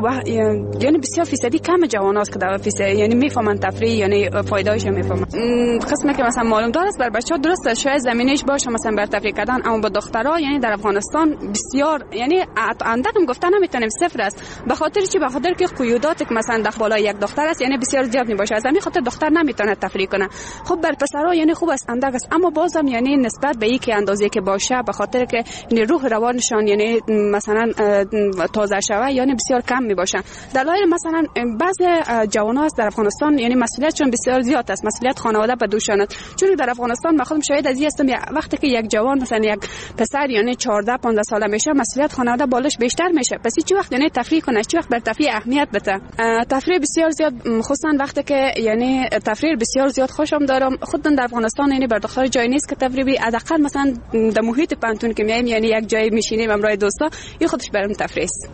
یعنی بسیار فیصدی کم جواناست که در فیصد یعنی میفهمن تفریح یعنی فایده‌اش میفهمن. قسمی که مثلا معلوم داره بر بچه‌ها درسته شاید زمینش باشه مثلا بر تفریح کردن، اما با دخترها یعنی در افغانستان بسیار یعنی اندقم گفتن نمیتونیم صفر است. به خاطر چی؟ به خاطر که قیودات که مثلا در بالای یک دختر است یعنی بسیار زیاد میباشه، از همین خاطر دختر نمیتونه تفریح کنه. خب بر پسرها یعنی خوب است اندق است، اما بازم یعنی نسبت به اینکه اندازه که باشه به خاطر که یعنی روح روانشان یعنی مثلا تازه شوه یعنی بسیار کم می باشن. دلایل مثلا بعضی جوانان در افغانستان یعنی مسئولیتشون بسیار زیاد است، مسئولیت خانواده به دوشان. چون در افغانستان من خودم شاهد از این هستم وقتی که یک جوان مثلا یک پسر یعنی 14 15 ساله میشه مسئولیت خانواده بالش بیشتر میشه. پس چی وقت یعنی تفریح کنه، چی وقت بر تفریح اهمیت بده. تفریح بسیار زیاد خصوصا وقتی که یعنی تفریح بسیار زیاد خوشم دارم. خود در افغانستان یعنی بر دختر جای نیست که تفریحی حداقل مثلا در محیط پنتون که میایم یعنی یک جای میشینیم امرای دوستا این خودش برام تفریح است.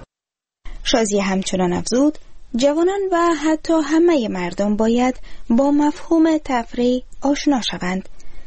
شازی همچنان افزود جوانان و حتی همه مردم باید با مفهوم تفریح آشنا شوند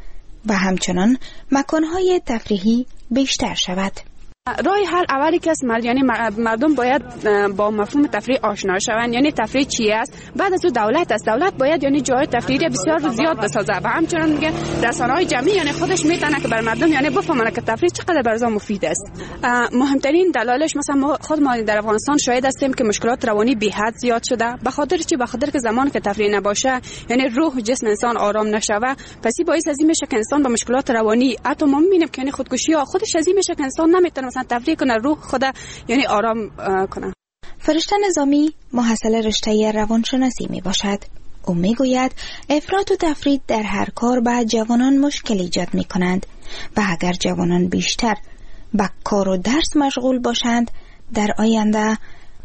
و همچنان مکانهای تفریحی بیشتر شود. راه حل اولی که است یعنی مردم باید با مفهوم تفریح آشنا شوند. یعنی تفریح چی است؟ بعد از اون دولت است. دولت باید یعنی جای تفریحی بسیار زیاد بسازه و همچنین میگه رسانه‌های جمعی یعنی خودش میتونه که بر مردم یعنی بفهمن که تفریح چقدر برای مفید است. مهمترین دلایلش مثلا ما در افغانستان شاهد هستیم که مشکلات روانی بی حد زیاد شده. به خاطر چی؟ به خاطر که زمانی که تفریح نباشه یعنی روح و جسم انسان آرام نشوه، پس باعث از این میشه که انسان با مشکلات روانی حتی ما میبینیم که یعنی خودکشی ها خودش از این میشه که انسان نمیتونه مثلا تفریح کنه، روح خدا یعنی آرام کنه. فرشته نظامی محصل رشته روانشناسی می باشد. او می گوید افراط و تفرید در هر کار به جوانان مشکل ایجاد می کنند و اگر جوانان بیشتر به کار و درس مشغول باشند در آینده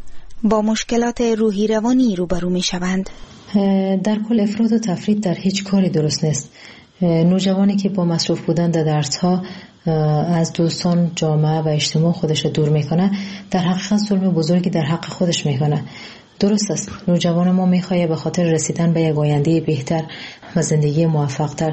با مشکلات روحی روانی روبرو می شوند. در کل افراط و تفرید در هیچ کاری درست نیست. نوجوانی که با مصروف بودن در درس‌ها از دوستان، جامعه و اجتماع خودش رو دور میکنه، در حقیقت ظلم بزرگی در حق خودش میکنه. درست است، نوجوان ما میخواد به خاطر رسیدن به یک آینده بهتر و زندگی موفق‌تر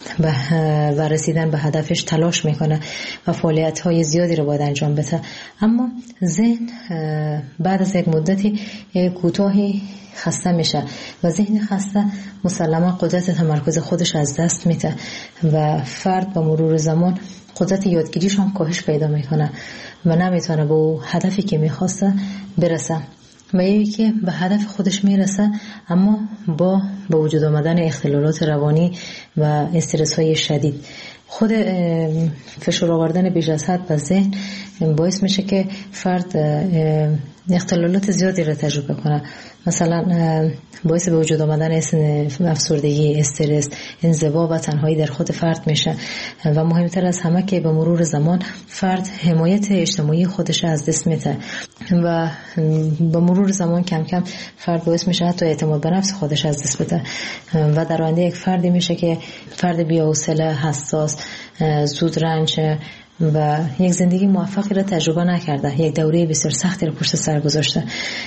و رسیدن به هدفش تلاش میکنه و فعالیت‌های زیادی رو باید انجام بده، اما ذهن بعد از یک مدتی کوتاهی خسته میشه و ذهن خسته مسلما قدرت تمرکز خودش از دست میده و فرد با مرور زمان قدرت یادگیریش هم کاهش پیدا میکنه و نمیتونه به اون هدفی که میخواسته برسه. و یکی که به هدف خودش میرسه اما با وجود آمدن اختلالات روانی و استرس های شدید، خود فشار آوردن بیش از حد به ذهن باعث میشه که فرد اختلالات زیادی را تجربه کنه. مثلا باعث به وجود آمدن افسردگی، استرس، انزوا و تنهایی در خود فرد میشه و مهمتر از همه که به مرور زمان فرد حمایت اجتماعی خودش از دست میده و به مرور زمان کم کم فرد باعث میشه حتی اعتماد به نفس خودش از دست بده و در آینده یک فردی میشه که فرد بی‌حوصله، حساس، زود رنج و یک زندگی موفقی را تجربه نکرده، یک دوره بسیار سختی را پشت سر گذاشته،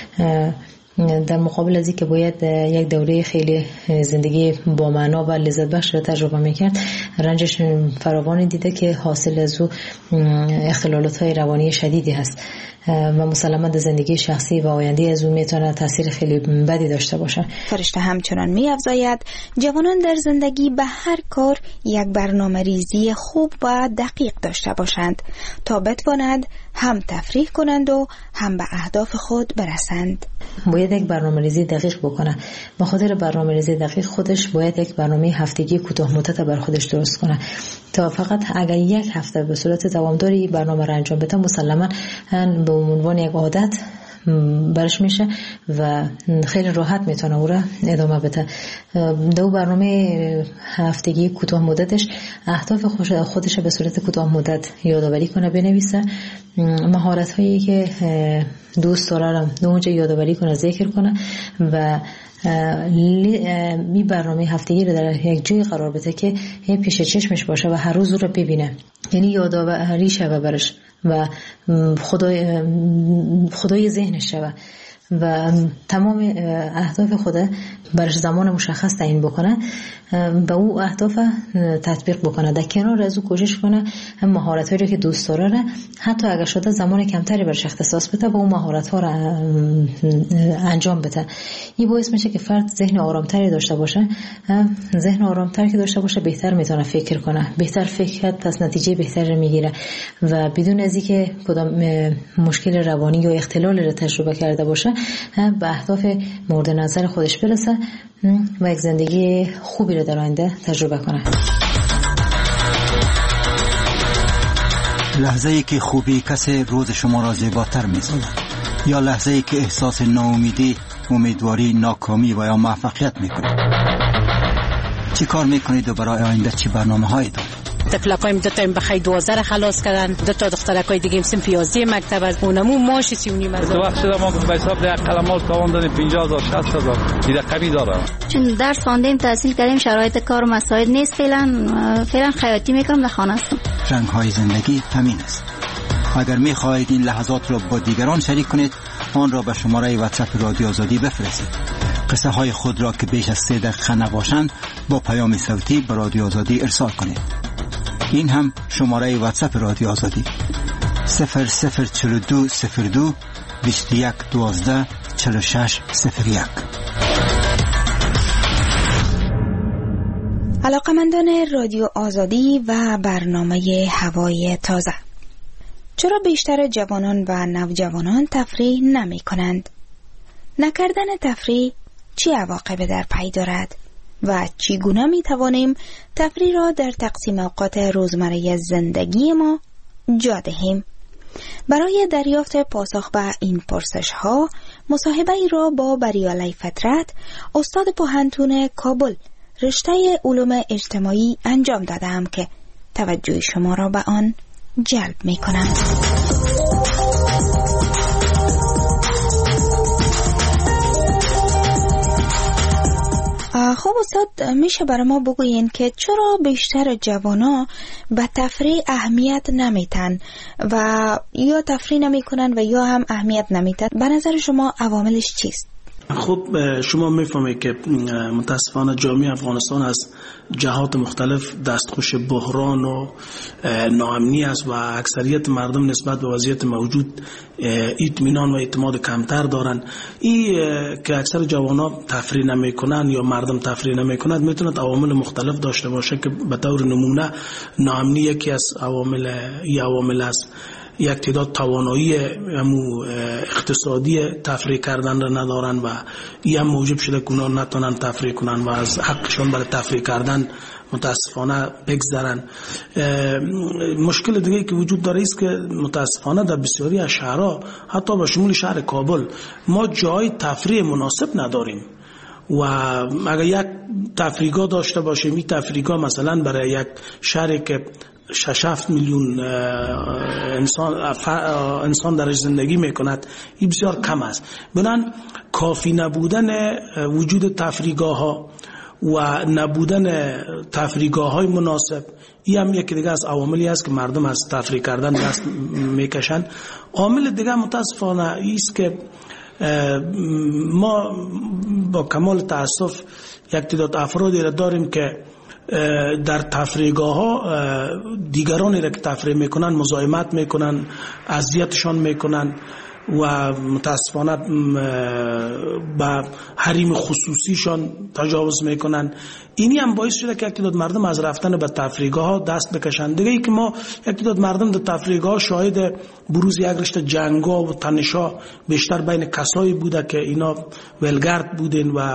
در مقابل از اینکه باید یک دوره خیلی زندگی با معنا و لذت بخش را تجربه میکرد، رنجش فراوانی دیده که حاصل از او اختلالات روانی شدیدی هست و مسلماً در زندگی شخصی و آینده از او میتونه تاثیر خیلی بدی داشته باشه. فرشته همچنان می‌افزاید جوانان در زندگی به هر کار یک برنامه ریزی خوب و دقیق داشته باشند تا بتوانند هم تفریح کنند و هم به اهداف خود برسند. باید یک برنامه ریزی دقیق بکنه. به خاطر برنامه ریزی دقیق خودش باید یک برنامه هفتگی کوتاه مدت بر خودش درست کنه تا فقط اگر یک هفته به صورت دوامداری برنامه را انجام بده مسلماً به عنوان یک عادت برش میشه و خیلی راحت میتونه او را ادامه بده. دو برنامه هفتگی کوتاه مدتش اهداف خودش به صورت کوتاه مدت یادآوری کنه، بنویسه، مهارت هایی که دوست داره رو اونجا یادآوری کنه، ذکر کنه و می برنامه هفتگی رو در یک جای قرار بده که پیش چشمش باشه و هر روز رو ببینه، یعنی یادآوری شوه برش و خدای ذهنش شوه و تمام اهداف خود برش زمان مشخص تعیین بکنه و او اهداف تطبیق بکنه. در کنار از او کوشش کنه هم مهارت‌هایی رو که دوست داره حتی اگر شده زمان کمتری برش اختصاص بده و اون مهارت‌ها رو انجام بده. این باعث میشه که فرد ذهن آرامتری داشته باشه. ذهن آرامتری که داشته باشه بهتر میتونه فکر کنه، بهتر فکر کرد پس نتیجه بهتری میگیره و بدون از اینکه کدام مشکل روانی یا اختلال رو تجربه کرده باشه به اهداف مورد نظر خودش برسه و یک زندگی خوبی رو در آینده تجربه کنه. لحظه‌ای که خوبی کسی روز شما را زیباتر می‌سازد یا لحظه‌ای که احساس ناامیدی، امیدواری، ناکامی و یا موفقیت می‌کنید. چی کار می‌کنید و برای آینده چی برنامه‌هایی دارید؟ طفلکایم دو تا بخای 12 خلاص کردن، دو تا دخترکای دیگه سن 11 مکتب از اونمو ماش 39 از تو وقت ما به حساب ده کلمات تاوان دادیم 50000 60000 دیگه کمی داره. چون درس خواندیم، تحصیل کردیم، شرایط کار مساعد نیست، فعلا خیاطی میکنم، در خانه هستم. رنگ‌های زندگی همین است. اگر می‌خواهید این لحظات را با دیگران شریک کنید، آن را به شماره واتساپ رادیو آزادی بفرستید. قصه های خود را که بیش از 3 دقیقه نباشند با پیام صوتی به رادیو آزادی ارسال کنید. این هم شماره واتساپ رادیو آزادی 004202 21 12 46 01. علاقمندان رادیو آزادی و برنامه هوای تازه، چرا بیشتر جوانان و نوجوانان تفریح نمی کنند؟ نکردن تفریح چه عواقبی در پی دارد و چگونه می توانیم تفریح را در تقسیم اوقات روزمره زندگی ما جا دهیم؟ برای دریافت پاسخ به این پرسش ها مصاحبه ای را با بریالی فطرت، استاد پوهنتون کابل رشته علوم اجتماعی انجام دادم که توجه شما را به آن جلب می کنم. خب استاد میشه برای ما بگوین که چرا بیشتر جوانا به تفریح اهمیت نمیتن و یا تفریح نمیکنن و یا هم اهمیت نمیتن؟ به نظر شما عواملش چیست؟ خب شما میفهمید که متاسفانه جامعه افغانستان از جهات مختلف دستخوش بحران و ناامنی است و اکثریت مردم نسبت به وضعیت موجود اطمینان و اعتماد کمتر دارن. این که اکثر جوانا تفریح نمیکنن یا مردم تفریح نمیکنند میتونه عوامل مختلف داشته باشه که به طور نمونه ناامنی یکی از عوامل است. یک تعداد توانایی اقتصادی تفریح کردن را ندارن و این موجب شده که اونا نتونن تفریح کنن و از حقشون برای تفریح کردن متاسفانه بگذرن. مشکل دیگه که وجود داره است که متاسفانه در بسیاری از شهرها حتی به شمول شهر کابل ما جای تفریح مناسب نداریم و اگر یک تفریحگاه داشته باشیم این تفریحگاه مثلا برای یک شهری که 6-7 میلیون انسان درش زندگی میکند این بسیار کم است. بنابراین کافی نبودن وجود تفریحگاه ها و نبودن تفریحگاه های مناسب این هم یکی دیگه از عواملی است که مردم از تفریح کردن دست میکشن. عامل دیگه متاسفانه است که ما با کمال تاسف یک تعداد افرادی را داریم که در تفریحگاه ها دیگرانی را که تفریح میکنن مزاحمت میکنن، اذیتشان میکنن و متاسفانه با حریم خصوصیشان تجاوز میکنن. اینی هم باعث شده که یک تعداد مردم از رفتن به تفریحگاه ها دست بکشند. دیگه ای که ما یک تعداد مردم در تفریحگاه شاهد بروز یک رشته جنگا و تنشا بیشتر بین کسایی بوده که اینا ولگرد بودن و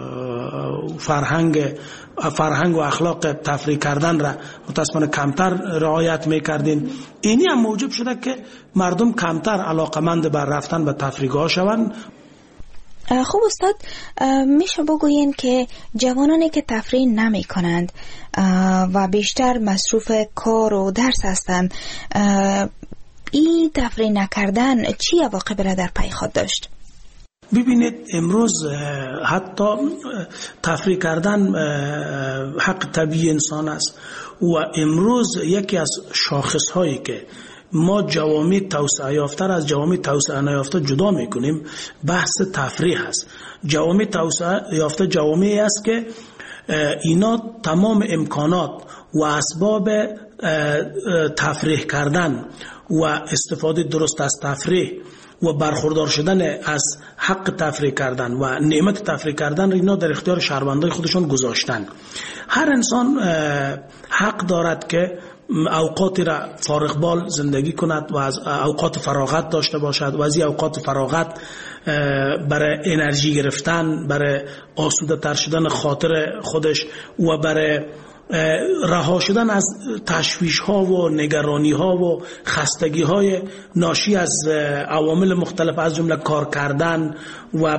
فرهنگ و اخلاق تفریح کردن را متاسفانه کمتر رعایت میکردین. اینی هم موجب شده که مردم کمتر علاقمند بر رفتن به تفریحگاه شوند. خوب استاد، میشه بگوین که جوانانی که تفریح نمی کنند و بیشتر مصروف کار و درس هستند این تفریح نکردن چی عواقب را در پی خود داشت؟ ببینید امروز حتی تفریح کردن حق طبیعی انسان است و امروز یکی از شاخص هایی که ما جوامع توسعه یافته از جوامع توسعه نیافته جدا میکنیم بحث تفریح است. جوامع توسعه یافته جوامعی است که اینا تمام امکانات و اسباب تفریح کردن و استفاده درست از تفریح و برخوردار شدن از حق تفریح کردن و نعمت تفریح کردن را اینا در اختیار شهروندای خودشون گذاشتن. هر انسان حق دارد که اوقاتی را فارغ بال زندگی کند و از اوقات فراغت داشته باشد و از این اوقات فراغت برای انرژی گرفتن، برای آسوده تر شدن خاطر خودش و برای رها شدن از تشویش ها و نگرانی ها و خستگی های ناشی از عوامل مختلف از جمله کار کردن و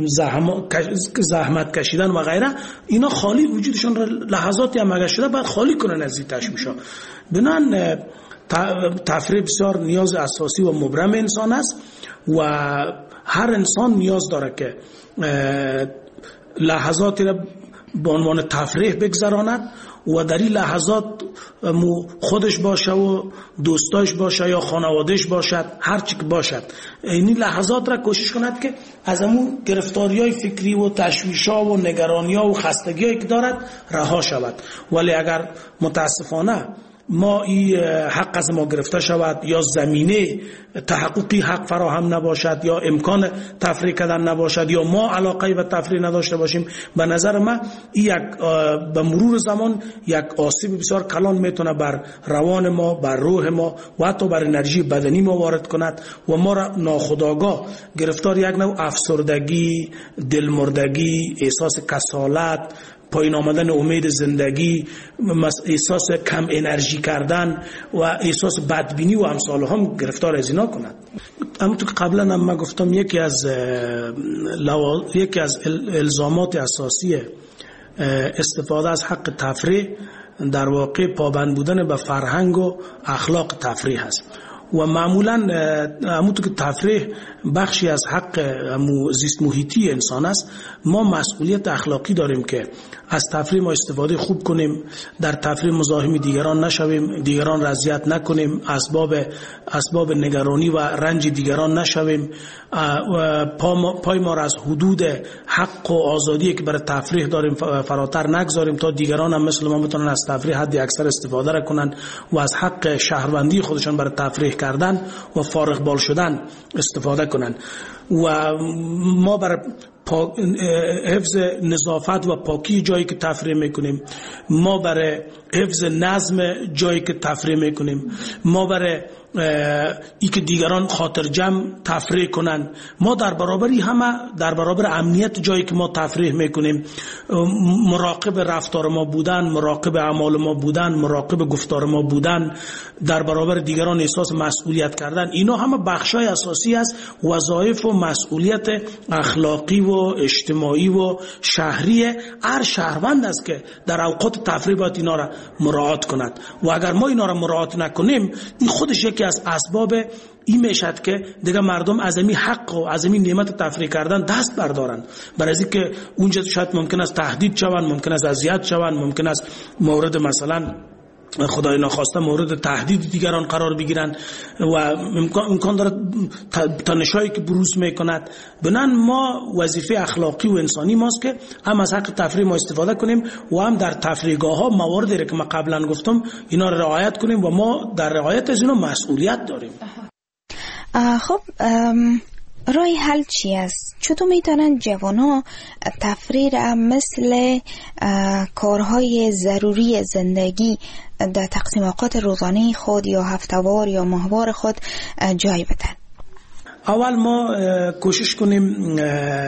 زحمت کشیدن و غیره، اینا خالی وجودشون را لحظاتی هم اگر شده باید خالی کنن از این تشویش ها. بنابراین تفریح بسیار نیاز اساسی و مبرم انسان است و هر انسان نیاز داره که لحظاتی را به عنوان تفریح بگذراند و در این لحظات خودش باشه و دوستاش باشه یا خانوادهش باشد، هر چی که باشد، این لحظات را کوشش کند که از همون گرفتاری‌های فکری و تشویش‌ها و نگرانی‌ها و خستگی‌هایی که دارد رها شود. ولی اگر متاسفانه ما این حق از ما گرفته شود یا زمینه تحققی حق فراهم نباشد یا امکان تفریح کردن نباشد یا ما علاقه به تفریح نداشته باشیم، به نظر من این به مرور زمان یک آسیب بسیار کلان میتونه بر روان ما، بر روح ما و حتی بر انرژی بدنی ما وارد کند و ما را ناخودآگاه گرفتار یک نوع افسردگی، دلمردگی، احساس کسالت، پایین آمدن امید زندگی، احساس کم انرژی کردن و احساس بدبینی و امثال هم گرفتار از اینا کند. همونطور که قبلا هم من گفتم یکی از الزامات اساسی استفاده از حق تفریح در واقع پابند بودن به فرهنگ و اخلاق تفریح است و معمولا همونطور که تفریح بخشی از حق زیست محیطی انسان است، ما مسئولیت اخلاقی داریم که از تفریح ما استفاده خوب کنیم، در تفریح مزاحم دیگران نشویم، دیگران را اذیت نکنیم، اسباب نگرانی و رنج دیگران نشویم، پای ما را از حدود حق و آزادی که برای تفریح داریم فراتر نگذاریم تا دیگران هم مثل ما بتونن از تفریح حد اکثر استفاده را کنن و از حق شهروندی خودشان برای تفریح کردن و فارغ بال شدن استفاده کنن. و ما برای حفظ نظافت و پاکی جایی که تفریح میکنیم، ما برای حفظ نظم جایی که تفریح میکنیم، ما برای ای که دیگران خاطر جمع تفریح کنن، ما در برابر امنیت جایی که ما تفریح میکنیم مراقب رفتار ما بودن، مراقب اعمال ما بودن، مراقب گفتار ما بودن، در برابر دیگران احساس مسئولیت کردن، اینا همه بخشای اساسی است وظایف و مسئولیت اخلاقی و اجتماعی و شهری هر شهروند است که در اوقات تفریح باید اینا را مراعات کند. و اگر ما اینا را مراعات نکنیم، این خودش یکی از اسباب این میشد که دیگه مردم از این حق و از این نعمت تفریح کردن دست بردارن، برای از اینکه اونجا شاید ممکن است تهدید شوند، ممکن است اذیت شوند، ممکن است مورد مثلا خدای ناخواسته مورد تهدید دیگران قرار بگیرن و امکان داره تنشایی که بروز میکند. بنان ما وظیفه اخلاقی و انسانی ماست که هم از حق تفریح ما استفاده کنیم و هم در تفریحگاه ها مواردی که من قبلا گفتم اینا رو رعایت کنیم و ما در رعایت از اینا مسئولیت داریم. خب راه حل چی است؟ چطور میتونن جوانها تفریح را مثل کارهای ضروری زندگی در تقسیم اوقات روزانه خود یا هفتهوار یا ماهوار خود جای بدن؟ اول ما کوشش کنیم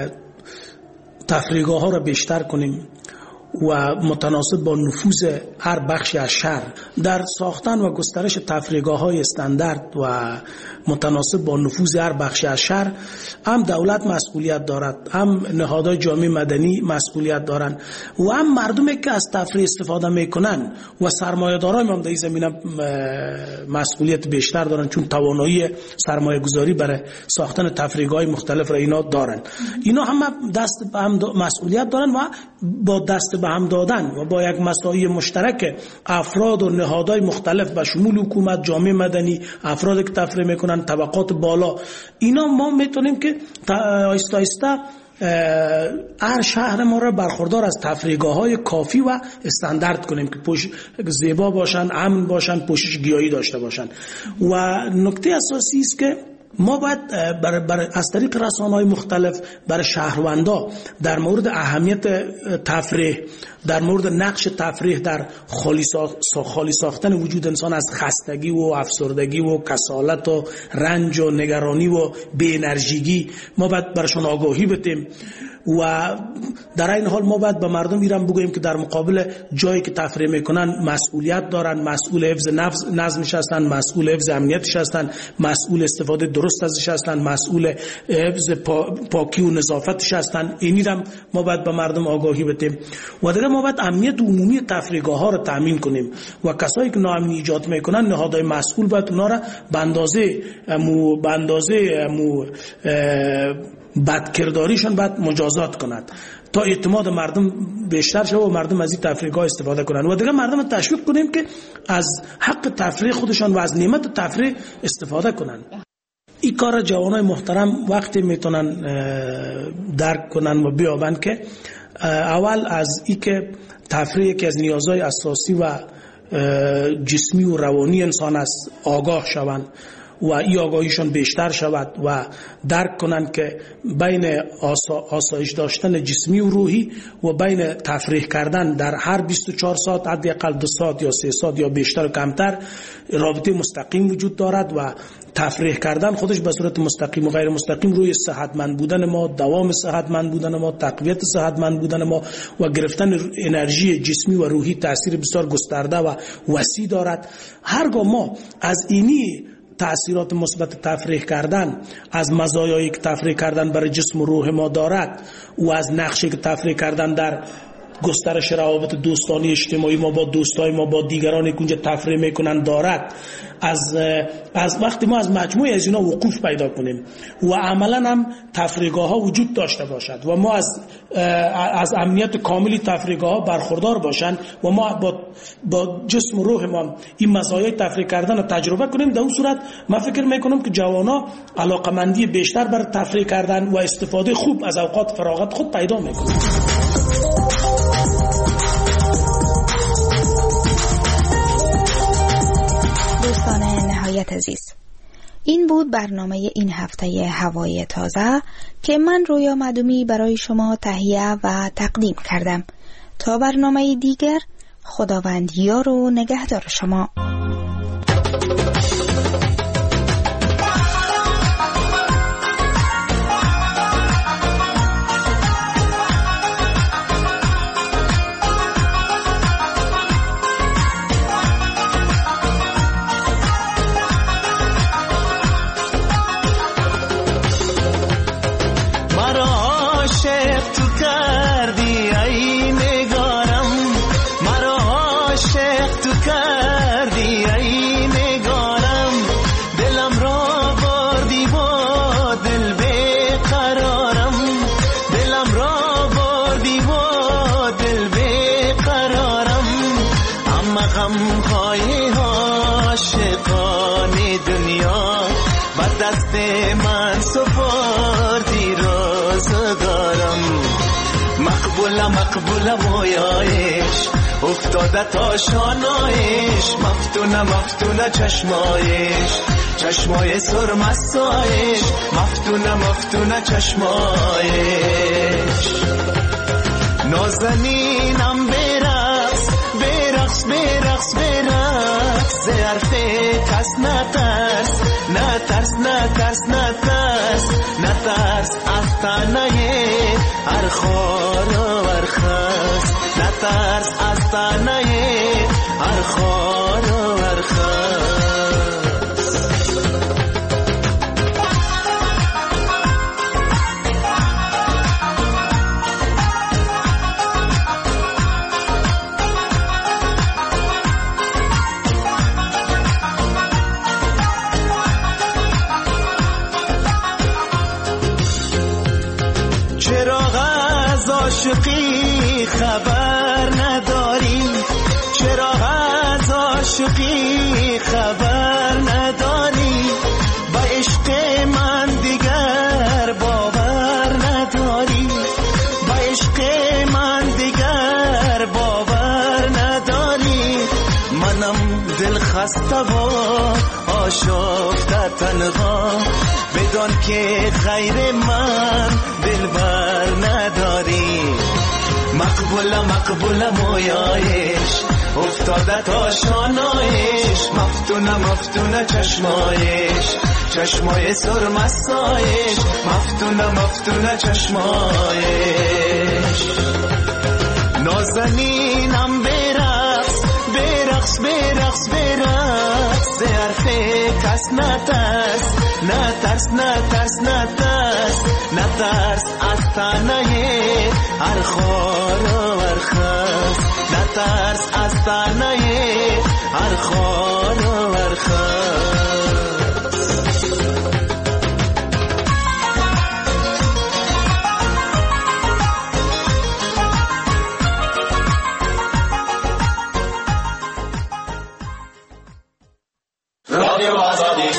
تفریحگاه ها را بیشتر کنیم و متناسب با نفوذ هر بخشی از شهر در ساختن و گسترش تفریحگاه های استاندارد و متناسب با نفوذ هر بخشی از شهر هم دولت مسئولیت دارد، هم نهادهای جامعه مدنی مسئولیت دارند و هم مردمی که از تفریح استفاده میکنن و سرمایه‌داران هم در این زمینه مسئولیت بیشتر دارن، چون توانایی سرمایه گذاری برای ساختن تفریحگاه مختلف را اینا دارن. اینا هم دست به هم مسئولیت دارن و با دست به هم دادن و با یک مساعی مشترک افراد و نهادهای مختلف به شمول حکومت، جامعه مدنی، افرادی که تفریح میکنن، طبقات بالا، اینا ما میتونیم که آهسته آهسته هر شهر ما را برخوردار از تفریحگاه‌های کافی و استاندارد کنیم که زیبا باشن، امن باشن، پوشش گیاهی داشته باشن. و نکته اساسی است که ما باید از طریق رسانه‌های مختلف برای شهروندا در مورد اهمیت تفریح، در مورد نقش تفریح در خالی ساختن وجود انسان از خستگی و افسردگی و کسالت و رنج و نگرانی و بی انرژیگی ما باید براشون آگاهی بدیم و در این حال ما باید به مردم ایران بگوییم که در مقابل جایی که تفریح میکنن مسئولیت دارن، مسئول حفظ نظمش هستن، مسئول حفظ امنیتش هستن، مسئول استفاده درست ازش هستن، مسئول حفظ پاکی و نظافتش هستن. اینی هم ما باید به مردم آگاهی بدیم و دیگه ما باید امنیت عمومی تفریحگاه ها رو تامین کنیم و کسایی که ناامنی ایجاد میکنن نهادهای مسئول باید اونا رو به اندازه بدکرداریشون باید مجازات کند تا اعتماد مردم بیشتر شه و مردم از این تفریحگاه استفاده کنن و دیگه مردم تشویق کنیم که از حق تفریح خودشان و از نعمت تفریح استفاده کنن. این کار جوانای محترم وقتی میتونن درک کنن و بیابن که اول از این که تفریح یکی از نیازهای اساسی و جسمی و روانی انسان است آگاه شوند و این آگاهیشون بیشتر شود و درک کنند که بین آسایش داشتن جسمی و روحی و بین تفریح کردن در هر 24 ساعت حداقل 2 ساعت یا 3 ساعت یا بیشتر و کمتر رابطه مستقیم وجود دارد و تفریح کردن خودش به صورت مستقیم و غیر مستقیم روی صحتمند بودن ما، دوام صحتمند بودن ما، تقویت صحتمند بودن ما و گرفتن انرژی جسمی و روحی تأثیر بسیار گسترده و وسیع دارد. هرگاه ما از اینی تأثیرات مثبت تفریح کردن، از مزایایی که تفریح کردن برای جسم و روح ما دارد و از نقشی که تفریح کردن در گسترش روابط دوستانی اجتماعی ما با دوستای ما با دیگرانی که اونجا تفریح میکنن دارد، از وقتی ما از مجموعه از اینا وقوف پیدا کنیم و عملا هم تفریحگاه ها وجود داشته باشد و ما از امنیت کاملی تفریحگاه ها برخوردار باشند و ما با جسم و روح ما این مزایای تفریح کردن رو تجربه کنیم، در اون صورت من فکر میکنم که جوانا علاقمندی بیشتر برای تفریح کردن و استفاده خوب از اوقات فراغت خود پیدا میکنند. دوستان نهایت عزیز، این بود برنامه این هفته هوای تازه که من رویا معدومی برای شما تهیه و تقدیم کردم. تا برنامه دیگر، خداوند یار و نگهدار شما. مقبول مویایش افتاده تا شانایش، مفتونه چشمای سرمستایش، مفتونه چشمایش. نازنینم برقص ز حرف کس نترس از تنه هر خار و هر خس، نترس از تنه هر خار و هر خس. عاشقی خبر نداری، چرا از عاشقی خبر نداری، با عشق من دیگر باور نداری، با عشق من دیگر باور نداری. منم دل خسته و آشفته تنها، بدان که غیر من دلبر نداری. مقبول مویایش افتاده تا شانایش، مفتونه چشمای سرمستایش، مفتونه چشمایش. نازنینم برقص ز حرف کس نترس از تنه هر خار و هر خس، نترس از تنه هر خار و هر خس. رادیو آزادی